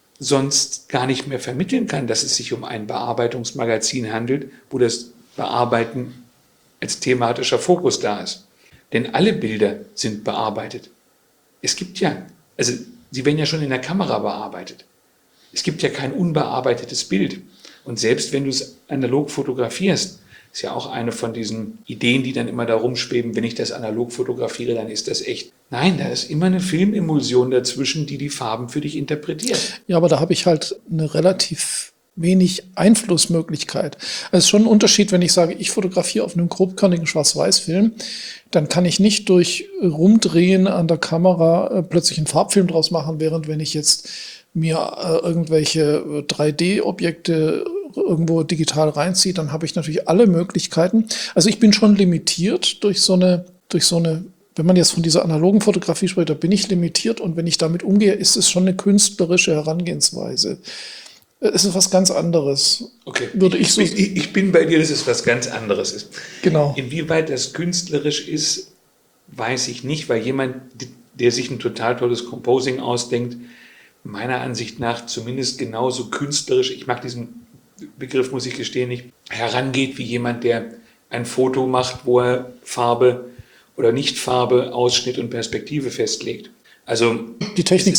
sonst gar nicht mehr vermitteln kann, dass es sich um ein Bearbeitungsmagazin handelt, wo das Bearbeiten als thematischer Fokus da ist. Denn alle Bilder sind bearbeitet. Es gibt ja, also sie werden ja schon in der Kamera bearbeitet. Es gibt ja kein unbearbeitetes Bild. Und selbst wenn du es analog fotografierst, ist ja auch eine von diesen Ideen, die dann immer da rumschweben, wenn ich das analog fotografiere, dann ist das echt. Nein, da ist immer eine Filmemulsion dazwischen, die die Farben für dich interpretiert. Ja, aber da habe ich halt eine relativ wenig Einflussmöglichkeit. Es ist schon ein Unterschied, wenn ich sage, ich fotografiere auf einem grobkörnigen Schwarz-Weiß-Film, dann kann ich nicht durch Rumdrehen an der Kamera plötzlich einen Farbfilm draus machen, während wenn ich jetzt mir irgendwelche 3D-Objekte irgendwo digital reinziehe, dann habe ich natürlich alle Möglichkeiten. Also ich bin schon limitiert durch so eine, wenn man jetzt von dieser analogen Fotografie spricht, da bin ich limitiert und wenn ich damit umgehe, ist es schon eine künstlerische Herangehensweise. Es ist was ganz anderes. Okay, ich bin bei dir, dass es was ganz anderes ist. Genau. Inwieweit das künstlerisch ist, weiß ich nicht, weil jemand, der sich ein total tolles Composing ausdenkt, meiner Ansicht nach zumindest genauso künstlerisch, ich mag diesen Begriff, muss ich gestehen, nicht, herangeht wie jemand, der ein Foto macht, wo er Farbe oder Nicht-Farbe, Ausschnitt und Perspektive festlegt. Also die Technik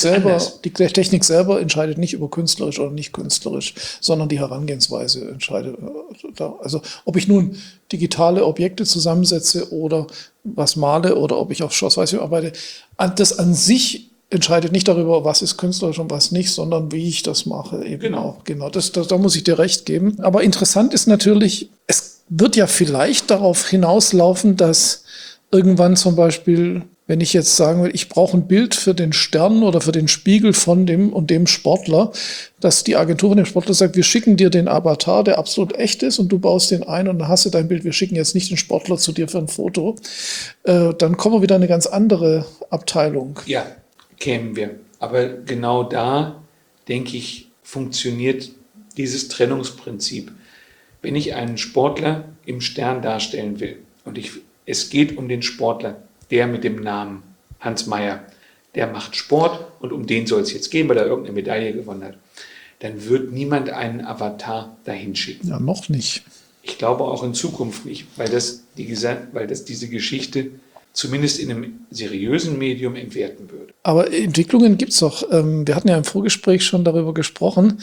selber entscheidet nicht über künstlerisch oder nicht künstlerisch, sondern die Herangehensweise entscheidet. Also ob ich nun digitale Objekte zusammensetze oder was male oder ob ich auf Schwarz-Weiß arbeite, das an sich entscheidet nicht darüber, was ist künstlerisch und was nicht, sondern wie ich das mache. Eben genau. Auch. Genau. Da muss ich dir recht geben. Aber interessant ist natürlich, es wird ja vielleicht darauf hinauslaufen, dass irgendwann zum Beispiel, wenn ich jetzt sagen will, ich brauche ein Bild für den Stern oder für den Spiegel von dem und dem Sportler, dass die Agentur von dem Sportler sagt, wir schicken dir den Avatar, der absolut echt ist und du baust den ein und dann hast du dein Bild. Wir schicken jetzt nicht den Sportler zu dir für ein Foto. Dann kommen wir wieder in eine ganz andere Abteilung. Ja, kämen wir. Aber genau da, denke ich, funktioniert dieses Trennungsprinzip. Wenn ich einen Sportler im Stern darstellen will und es geht um den Sportler, der mit dem Namen Hans Meyer, der macht Sport und um den soll es jetzt gehen, weil er irgendeine Medaille gewonnen hat, dann wird niemand einen Avatar dahin schicken. Ja, noch nicht. Ich glaube auch in Zukunft nicht, weil das diese Geschichte zumindest in einem seriösen Medium entwerten würde. Aber Entwicklungen gibt es doch. Wir hatten ja im Vorgespräch schon darüber gesprochen.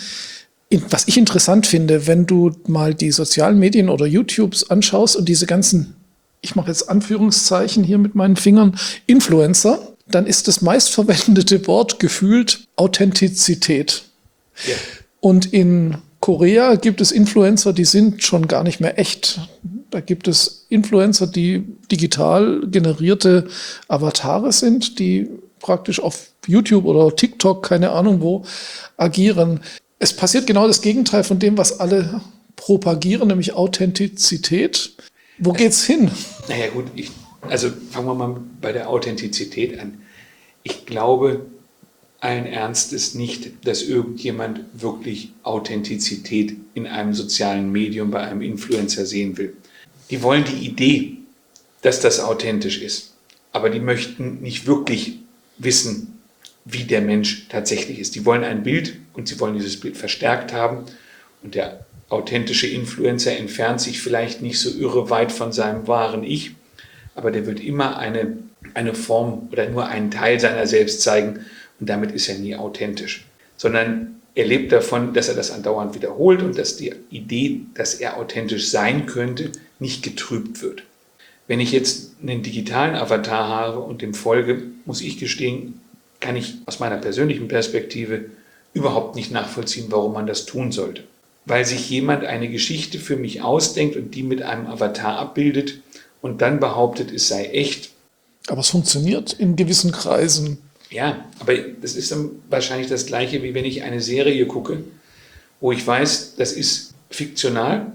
Was ich interessant finde, wenn du mal die sozialen Medien oder YouTubes anschaust und diese ganzen, ich mache jetzt Anführungszeichen hier mit meinen Fingern, Influencer, dann ist das meistverwendete Wort gefühlt Authentizität. Ja. Und in Korea gibt es Influencer, die sind schon gar nicht mehr echt. Da gibt es Influencer, die digital generierte Avatare sind, die praktisch auf YouTube oder TikTok, keine Ahnung wo, agieren. Es passiert genau das Gegenteil von dem, was alle propagieren, nämlich Authentizität. Wo geht's hin? Naja gut, also fangen wir mal bei der Authentizität an. Ich glaube allen Ernstes nicht, dass irgendjemand wirklich Authentizität in einem sozialen Medium bei einem Influencer sehen will. Die wollen die Idee, dass das authentisch ist, aber die möchten nicht wirklich wissen, wie der Mensch tatsächlich ist. Die wollen ein Bild und sie wollen dieses Bild verstärkt haben. Und der authentische Influencer entfernt sich vielleicht nicht so irre weit von seinem wahren Ich, aber der wird immer eine Form oder nur einen Teil seiner selbst zeigen und damit ist er nie authentisch. Sondern er lebt davon, dass er das andauernd wiederholt und dass die Idee, dass er authentisch sein könnte, nicht getrübt wird. Wenn ich jetzt einen digitalen Avatar habe und dem folge, muss ich gestehen, kann ich aus meiner persönlichen Perspektive überhaupt nicht nachvollziehen, warum man das tun sollte. Weil sich jemand eine Geschichte für mich ausdenkt und die mit einem Avatar abbildet und dann behauptet, es sei echt. Aber es funktioniert in gewissen Kreisen. Ja, aber das ist dann wahrscheinlich das Gleiche, wie wenn ich eine Serie gucke, wo ich weiß, das ist fiktional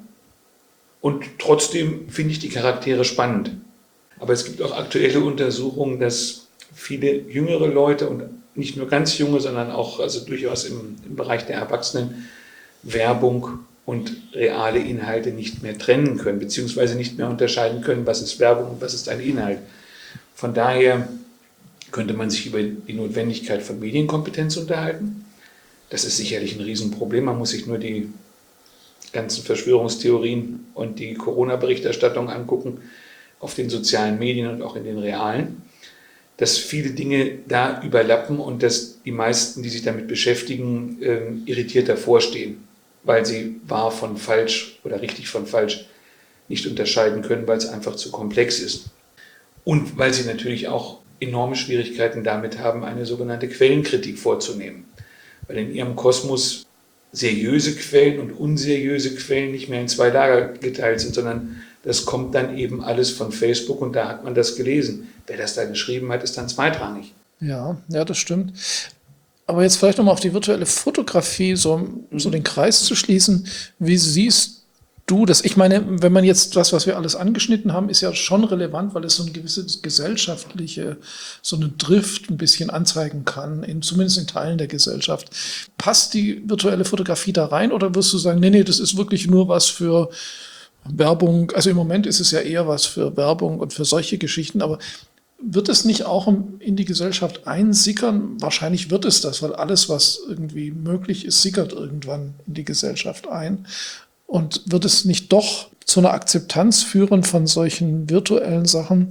und trotzdem finde ich die Charaktere spannend. Aber es gibt auch aktuelle Untersuchungen, dass viele jüngere Leute und nicht nur ganz junge, sondern auch also durchaus im Bereich der Erwachsenen Werbung und reale Inhalte nicht mehr trennen können, beziehungsweise nicht mehr unterscheiden können, was ist Werbung und was ist ein Inhalt. Von daher könnte man sich über die Notwendigkeit von Medienkompetenz unterhalten. Das ist sicherlich ein Riesenproblem. Man muss sich nur die ganzen Verschwörungstheorien und die Corona-Berichterstattung angucken auf den sozialen Medien und auch in den realen, dass viele Dinge da überlappen und dass die meisten, die sich damit beschäftigen, irritiert davor stehen, weil sie wahr von falsch oder richtig von falsch nicht unterscheiden können, weil es einfach zu komplex ist. Und weil sie natürlich auch enorme Schwierigkeiten damit haben, eine sogenannte Quellenkritik vorzunehmen. Weil in ihrem Kosmos seriöse Quellen und unseriöse Quellen nicht mehr in zwei Lager geteilt sind, sondern das kommt dann eben alles von Facebook und da hat man das gelesen. Wer das da geschrieben hat, ist dann zweitrangig. Ja, das stimmt. Aber jetzt vielleicht nochmal auf die virtuelle Fotografie, so den Kreis zu schließen. Wie siehst du das? Ich meine, wenn man jetzt das, was wir alles angeschnitten haben, ist ja schon relevant, weil es so eine gewisse gesellschaftliche, so eine Drift ein bisschen anzeigen kann, zumindest in Teilen der Gesellschaft. Passt die virtuelle Fotografie da rein oder wirst du sagen, nee, das ist wirklich nur was für Werbung? Also im Moment ist es ja eher was für Werbung und für solche Geschichten, aber wird es nicht auch in die Gesellschaft einsickern? Wahrscheinlich wird es das, weil alles, was irgendwie möglich ist, sickert irgendwann in die Gesellschaft ein. Und wird es nicht doch zu einer Akzeptanz führen von solchen virtuellen Sachen?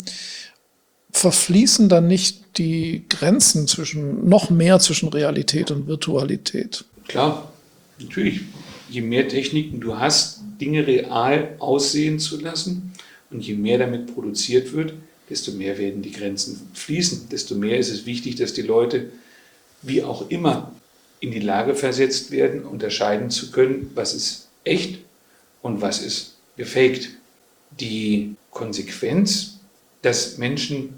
Verfließen dann nicht die Grenzen noch mehr zwischen Realität und Virtualität? Klar, natürlich. Je mehr Techniken du hast, Dinge real aussehen zu lassen und je mehr damit produziert wird, desto mehr werden die Grenzen fließen. Desto mehr ist es wichtig, dass die Leute, wie auch immer, in die Lage versetzt werden, unterscheiden zu können, was ist echt und was ist gefaked. Die Konsequenz, dass Menschen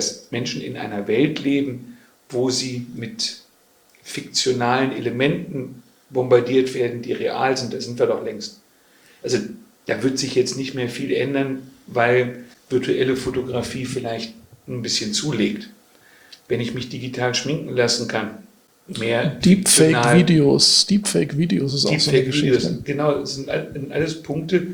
in einer Welt leben, wo sie mit fiktionalen Elementen bombardiert werden, die real sind, da sind wir doch längst. Also da wird sich jetzt nicht mehr viel ändern, weil virtuelle Fotografie vielleicht ein bisschen zulegt. Wenn ich mich digital schminken lassen kann, mehr Deepfake-Videos ist auch so eine Geschichte. Genau, das sind alles Punkte,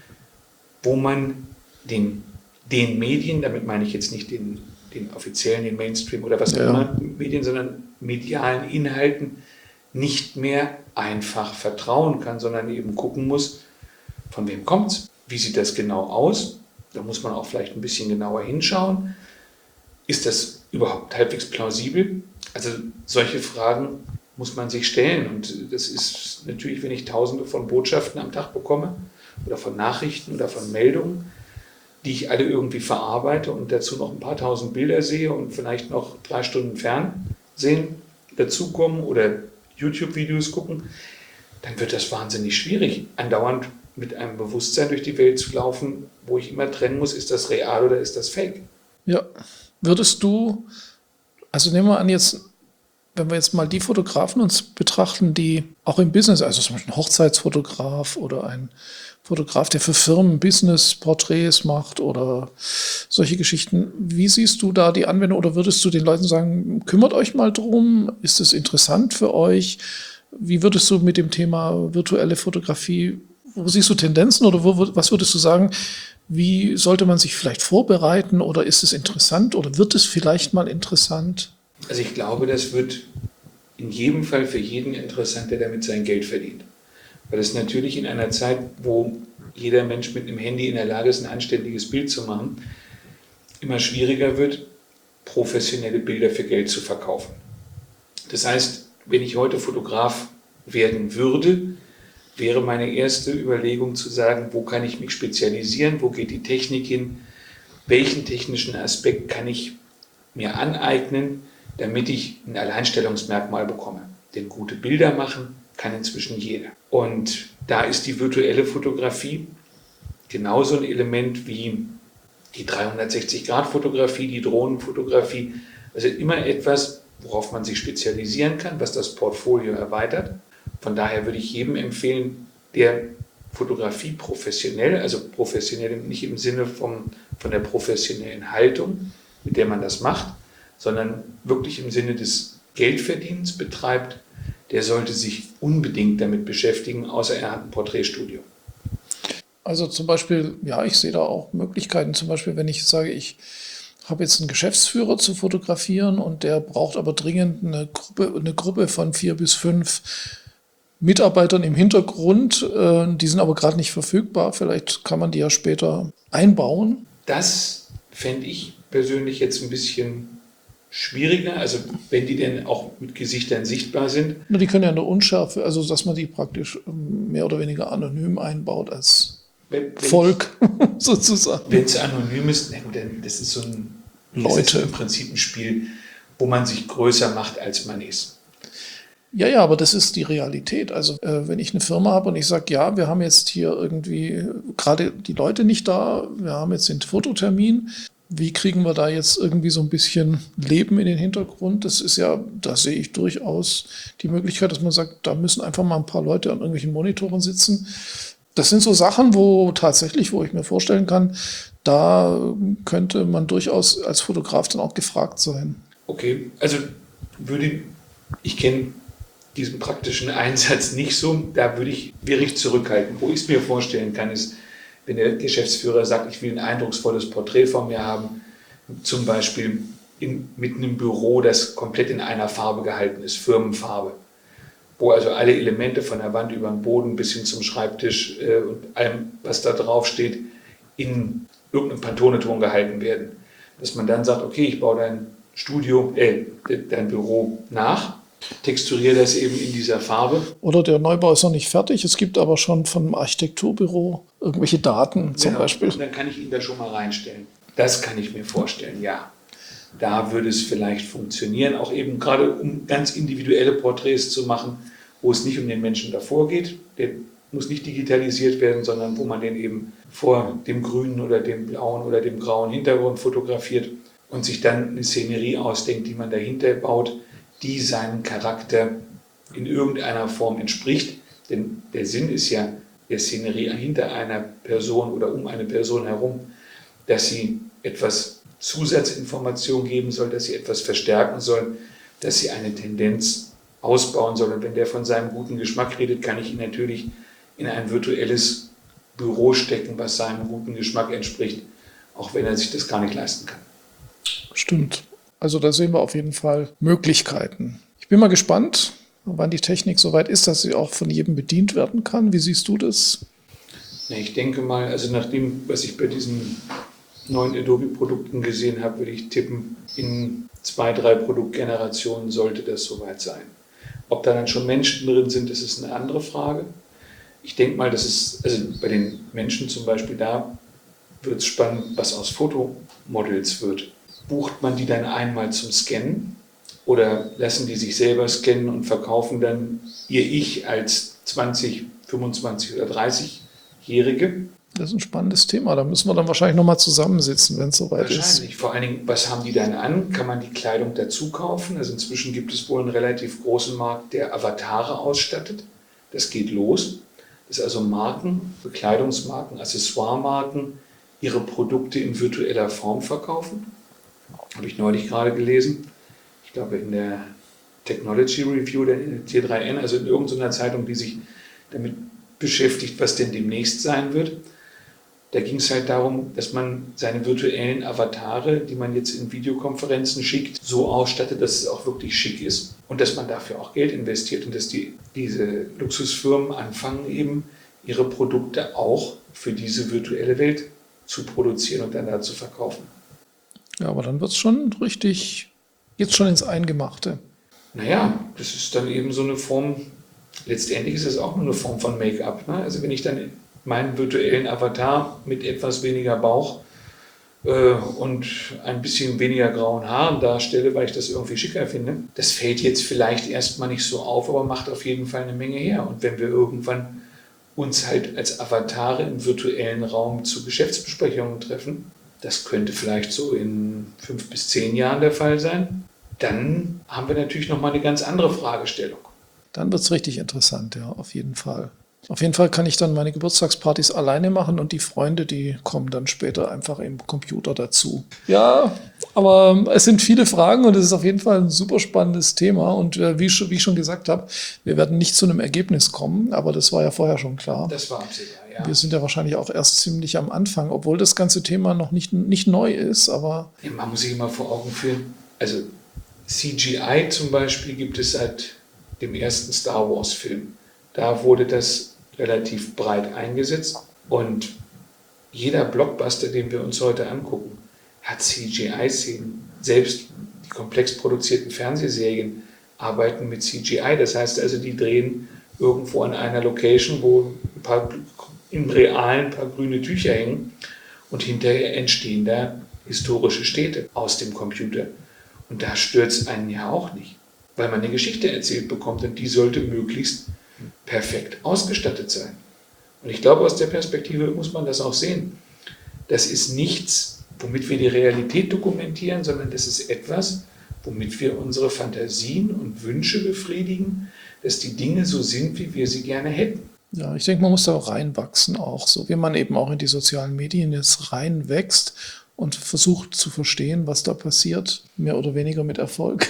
wo man den Medien, damit meine ich jetzt nicht den offiziellen, den Mainstream oder was auch immer Medien, sondern medialen Inhalten nicht mehr einfach vertrauen kann, sondern eben gucken muss, von wem kommt's, wie sieht das genau aus? Da muss man auch vielleicht ein bisschen genauer hinschauen. Ist das überhaupt halbwegs plausibel? Also solche Fragen muss man sich stellen. Und das ist natürlich, wenn ich Tausende von Botschaften am Tag bekomme oder von Nachrichten oder von Meldungen, die ich alle irgendwie verarbeite und dazu noch ein paar tausend Bilder sehe und vielleicht noch 3 Stunden Fernsehen dazukommen oder YouTube-Videos gucken, dann wird das wahnsinnig schwierig, andauernd mit einem Bewusstsein durch die Welt zu laufen, wo ich immer trennen muss, ist das real oder ist das fake? Ja, würdest du, also nehmen wir an jetzt, wenn wir jetzt mal die Fotografen uns betrachten, die auch im Business, also zum Beispiel ein Hochzeitsfotograf oder ein Fotograf, der für Firmen Business-Porträts macht oder solche Geschichten. Wie siehst du da die Anwendung oder würdest du den Leuten sagen, kümmert euch mal drum, ist es interessant für euch? Wie würdest du mit dem Thema virtuelle Fotografie, wo siehst du Tendenzen oder was würdest du sagen, wie sollte man sich vielleicht vorbereiten oder ist es interessant oder wird es vielleicht mal interessant? Also ich glaube, das wird in jedem Fall für jeden interessant, der damit sein Geld verdient. Weil es natürlich in einer Zeit, wo jeder Mensch mit einem Handy in der Lage ist, ein anständiges Bild zu machen, immer schwieriger wird, professionelle Bilder für Geld zu verkaufen. Das heißt, wenn ich heute Fotograf werden würde, wäre meine erste Überlegung zu sagen, wo kann ich mich spezialisieren, wo geht die Technik hin, welchen technischen Aspekt kann ich mir aneignen, damit ich ein Alleinstellungsmerkmal bekomme. Denn gute Bilder machen kann inzwischen jeder. Und da ist die virtuelle Fotografie genauso ein Element wie die 360-Grad-Fotografie, die Drohnenfotografie. Also immer etwas, worauf man sich spezialisieren kann, was das Portfolio erweitert. Von daher würde ich jedem empfehlen, der Fotografie professionell, also professionell nicht im Sinne von der professionellen Haltung, mit der man das macht, sondern wirklich im Sinne des Geldverdienens betreibt, der sollte sich unbedingt damit beschäftigen, außer er hat ein Porträtstudio. Also zum Beispiel, ja, ich sehe da auch Möglichkeiten. Zum Beispiel, wenn ich sage, ich habe jetzt einen Geschäftsführer zu fotografieren und der braucht aber dringend eine Gruppe von 4 bis 5 Mitarbeitern im Hintergrund, die sind aber gerade nicht verfügbar. Vielleicht kann man die ja später einbauen. Das fände ich persönlich jetzt ein bisschen schwieriger, also wenn die denn auch mit Gesichtern sichtbar sind. Na, die können ja eine Unschärfe, also dass man die praktisch mehr oder weniger anonym einbaut als Volk sozusagen. Wenn es anonym ist, dann das ist so ein Leute. Das ist im Prinzip ein Spiel, wo man sich größer macht, als man ist. Ja, aber das ist die Realität. Also wenn ich eine Firma habe und ich sage, ja, wir haben jetzt hier irgendwie gerade die Leute nicht da, wir haben jetzt den Fototermin, wie kriegen wir da jetzt irgendwie so ein bisschen Leben in den Hintergrund? Das ist ja, da sehe ich durchaus die Möglichkeit, dass man sagt, da müssen einfach mal ein paar Leute an irgendwelchen Monitoren sitzen. Das sind so Sachen, wo ich mir vorstellen kann, da könnte man durchaus als Fotograf dann auch gefragt sein. Okay, also ich kenne diesen praktischen Einsatz nicht so, wäre ich zurückhaltend. Wo ich es mir vorstellen kann, ist, wenn der Geschäftsführer sagt, ich will ein eindrucksvolles Porträt von mir haben, zum Beispiel mit einem Büro, das komplett in einer Farbe gehalten ist, Firmenfarbe, wo also alle Elemente von der Wand über den Boden bis hin zum Schreibtisch und allem, was da drauf steht, in irgendeinem Pantone-Ton gehalten werden. Dass man dann sagt, okay, ich baue dein Büro nach, texturiere das eben in dieser Farbe. Oder der Neubau ist noch nicht fertig, es gibt aber schon vom Architekturbüro irgendwelche Daten zum Beispiel. Und dann kann ich ihn da schon mal reinstellen. Das kann ich mir vorstellen, ja. Da würde es vielleicht funktionieren, auch eben gerade um ganz individuelle Porträts zu machen, wo es nicht um den Menschen davor geht. Der muss nicht digitalisiert werden, sondern wo man den eben vor dem grünen oder dem blauen oder dem grauen Hintergrund fotografiert und sich dann eine Szenerie ausdenkt, die man dahinter baut, die seinem Charakter in irgendeiner Form entspricht. Denn der Sinn ist ja der Szenerie hinter einer Person oder um eine Person herum, dass sie etwas Zusatzinformation geben soll, dass sie etwas verstärken soll, dass sie eine Tendenz ausbauen soll. Und wenn der von seinem guten Geschmack redet, kann ich ihn natürlich in ein virtuelles Büro stecken, was seinem guten Geschmack entspricht, auch wenn er sich das gar nicht leisten kann. Stimmt. Also da sehen wir auf jeden Fall Möglichkeiten. Ich bin mal gespannt, wann die Technik soweit ist, dass sie auch von jedem bedient werden kann. Wie siehst du das? Ich denke mal, also nach dem, was ich bei diesen neuen Adobe-Produkten gesehen habe, würde ich tippen, in 2, 3 Produktgenerationen sollte das soweit sein. Ob da dann schon Menschen drin sind, das ist eine andere Frage. Ich denke mal, also bei den Menschen zum Beispiel, da wird es spannend, was aus Fotomodels wird. Bucht man die dann einmal zum Scannen oder lassen die sich selber scannen und verkaufen dann ihr Ich als 20, 25 oder 30-Jährige? Das ist ein spannendes Thema. Da müssen wir dann wahrscheinlich nochmal zusammensitzen, wenn es soweit ist. Wahrscheinlich. Vor allen Dingen, was haben die dann an? Kann man die Kleidung dazu kaufen? Also inzwischen gibt es wohl einen relativ großen Markt, der Avatare ausstattet. Das geht los. Das ist also Marken, Bekleidungsmarken, Accessoiremarken, ihre Produkte in virtueller Form verkaufen. Habe ich neulich gerade gelesen. Ich glaube in der Technology Review, der T3N, also in irgendeiner Zeitung, die sich damit beschäftigt, was denn demnächst sein wird. Da ging es halt darum, dass man seine virtuellen Avatare, die man jetzt in Videokonferenzen schickt, so ausstattet, dass es auch wirklich schick ist und dass man dafür auch Geld investiert und dass diese Luxusfirmen anfangen, eben ihre Produkte auch für diese virtuelle Welt zu produzieren und dann da zu verkaufen. Ja, aber dann wird es schon richtig, jetzt schon ins Eingemachte. Naja, das ist dann eben so eine Form, letztendlich ist es auch nur eine Form von Make-up. Ne? Also wenn ich dann meinen virtuellen Avatar mit etwas weniger Bauch und ein bisschen weniger grauen Haaren darstelle, weil ich das irgendwie schicker finde, das fällt jetzt vielleicht erstmal nicht so auf, aber macht auf jeden Fall eine Menge her. Und wenn wir irgendwann uns halt als Avatare im virtuellen Raum zu Geschäftsbesprechungen treffen, das könnte vielleicht so in 5 bis 10 Jahren der Fall sein, dann haben wir natürlich nochmal eine ganz andere Fragestellung. Dann wird es richtig interessant, ja, auf jeden Fall. Auf jeden Fall kann ich dann meine Geburtstagspartys alleine machen und die Freunde, die kommen dann später einfach im Computer dazu. Ja, aber es sind viele Fragen und es ist auf jeden Fall ein super spannendes Thema. Und wie ich schon gesagt habe, wir werden nicht zu einem Ergebnis kommen, aber das war ja vorher schon klar. Das war absehbar, ja. Wir sind ja wahrscheinlich auch erst ziemlich am Anfang, obwohl das ganze Thema noch nicht neu ist. Aber ja, man muss sich immer vor Augen führen, also CGI zum Beispiel gibt es seit dem ersten Star Wars-Film. Da wurde das relativ breit eingesetzt und jeder Blockbuster, den wir uns heute angucken, hat CGI-Szenen. Selbst die komplex produzierten Fernsehserien arbeiten mit CGI. Das heißt also, die drehen irgendwo an einer Location, wo im Realen ein paar grüne Tücher hängen und hinterher entstehen da historische Städte aus dem Computer. Und da stört es einen ja auch nicht, weil man eine Geschichte erzählt bekommt und die sollte möglichst perfekt ausgestattet sein. Und ich glaube, aus der Perspektive muss man das auch sehen. Das ist nichts, womit wir die Realität dokumentieren, sondern das ist etwas, womit wir unsere Fantasien und Wünsche befriedigen, dass die Dinge so sind, wie wir sie gerne hätten. Ja, ich denke, man muss da auch reinwachsen auch, so wie man eben auch in die sozialen Medien jetzt reinwächst und versucht zu verstehen, was da passiert, mehr oder weniger mit Erfolg.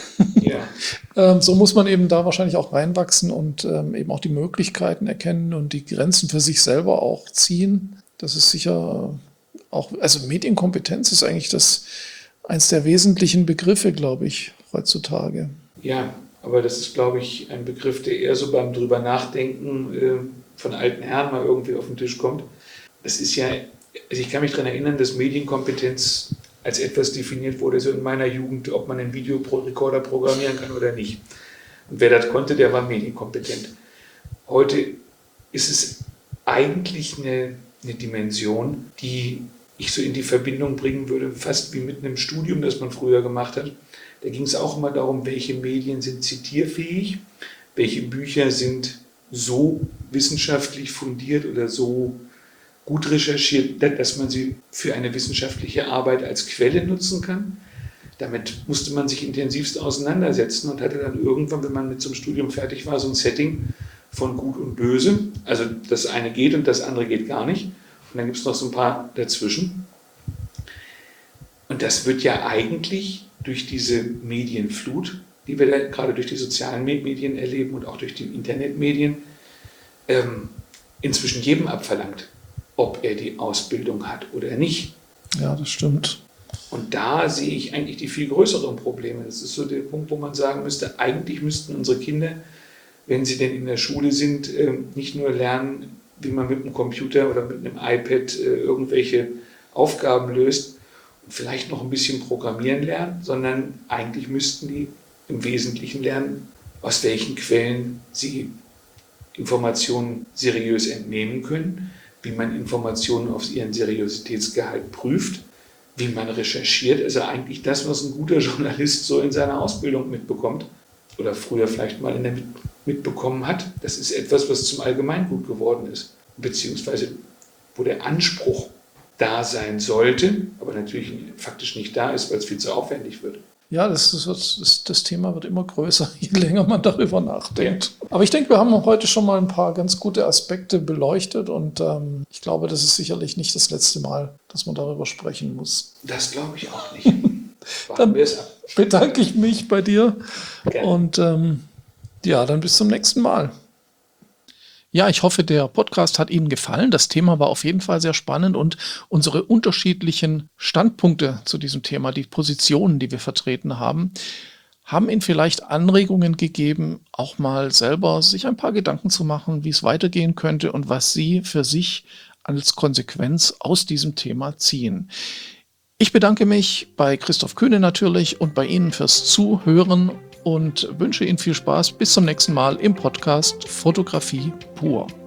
Ja. So muss man eben da wahrscheinlich auch reinwachsen und eben auch die Möglichkeiten erkennen und die Grenzen für sich selber auch ziehen. Das ist sicher auch, also Medienkompetenz ist eigentlich eins der wesentlichen Begriffe, glaube ich, heutzutage. Ja, aber das ist, glaube ich, ein Begriff, der eher so beim drüber nachdenken von alten Herren mal irgendwie auf den Tisch kommt. Das ist ja, also ich kann mich daran erinnern, dass Medienkompetenz als etwas definiert wurde, so in meiner Jugend, ob man einen Videorekorder programmieren kann oder nicht. Und wer das konnte, der war medienkompetent. Heute ist es eigentlich eine Dimension, die ich so in die Verbindung bringen würde, fast wie mit einem Studium, das man früher gemacht hat. Da ging es auch immer darum, welche Medien sind zitierfähig, welche Bücher sind so wissenschaftlich fundiert oder so gut recherchiert, dass man sie für eine wissenschaftliche Arbeit als Quelle nutzen kann. Damit musste man sich intensivst auseinandersetzen und hatte dann irgendwann, wenn man mit so einem Studium fertig war, so ein Setting von Gut und Böse. Also das eine geht und das andere geht gar nicht. Und dann gibt es noch so ein paar dazwischen. Und das wird ja eigentlich durch diese Medienflut, die wir da gerade durch die sozialen Medien erleben und auch durch die Internetmedien, inzwischen jedem abverlangt, ob er die Ausbildung hat oder nicht. Ja, das stimmt. Und da sehe ich eigentlich die viel größeren Probleme. Das ist so der Punkt, wo man sagen müsste, eigentlich müssten unsere Kinder, wenn sie denn in der Schule sind, nicht nur lernen, wie man mit einem Computer oder mit einem iPad irgendwelche Aufgaben löst und vielleicht noch ein bisschen programmieren lernen, sondern eigentlich müssten die im Wesentlichen lernen, aus welchen Quellen sie Informationen seriös entnehmen können, wie man Informationen auf ihren Seriositätsgehalt prüft, wie man recherchiert. Also eigentlich das, was ein guter Journalist so in seiner Ausbildung mitbekommt oder früher vielleicht mal mitbekommen hat. Das ist etwas, was zum Allgemeingut geworden ist, beziehungsweise wo der Anspruch da sein sollte, aber natürlich faktisch nicht da ist, weil es viel zu aufwendig wird. Ja, das Thema wird immer größer, je länger man darüber nachdenkt. Ja. Aber ich denke, wir haben heute schon mal ein paar ganz gute Aspekte beleuchtet und ich glaube, das ist sicherlich nicht das letzte Mal, dass man darüber sprechen muss. Das glaube ich auch nicht. Dann bedanke ich mich bei dir. Gerne. Und ja, dann bis zum nächsten Mal. Ja, ich hoffe, der Podcast hat Ihnen gefallen. Das Thema war auf jeden Fall sehr spannend und unsere unterschiedlichen Standpunkte zu diesem Thema, die Positionen, die wir vertreten haben, haben Ihnen vielleicht Anregungen gegeben, auch mal selber sich ein paar Gedanken zu machen, wie es weitergehen könnte und was Sie für sich als Konsequenz aus diesem Thema ziehen. Ich bedanke mich bei Christoph Kühne natürlich und bei Ihnen fürs Zuhören und wünsche Ihnen viel Spaß. Bis zum nächsten Mal im Podcast Fotografie pur.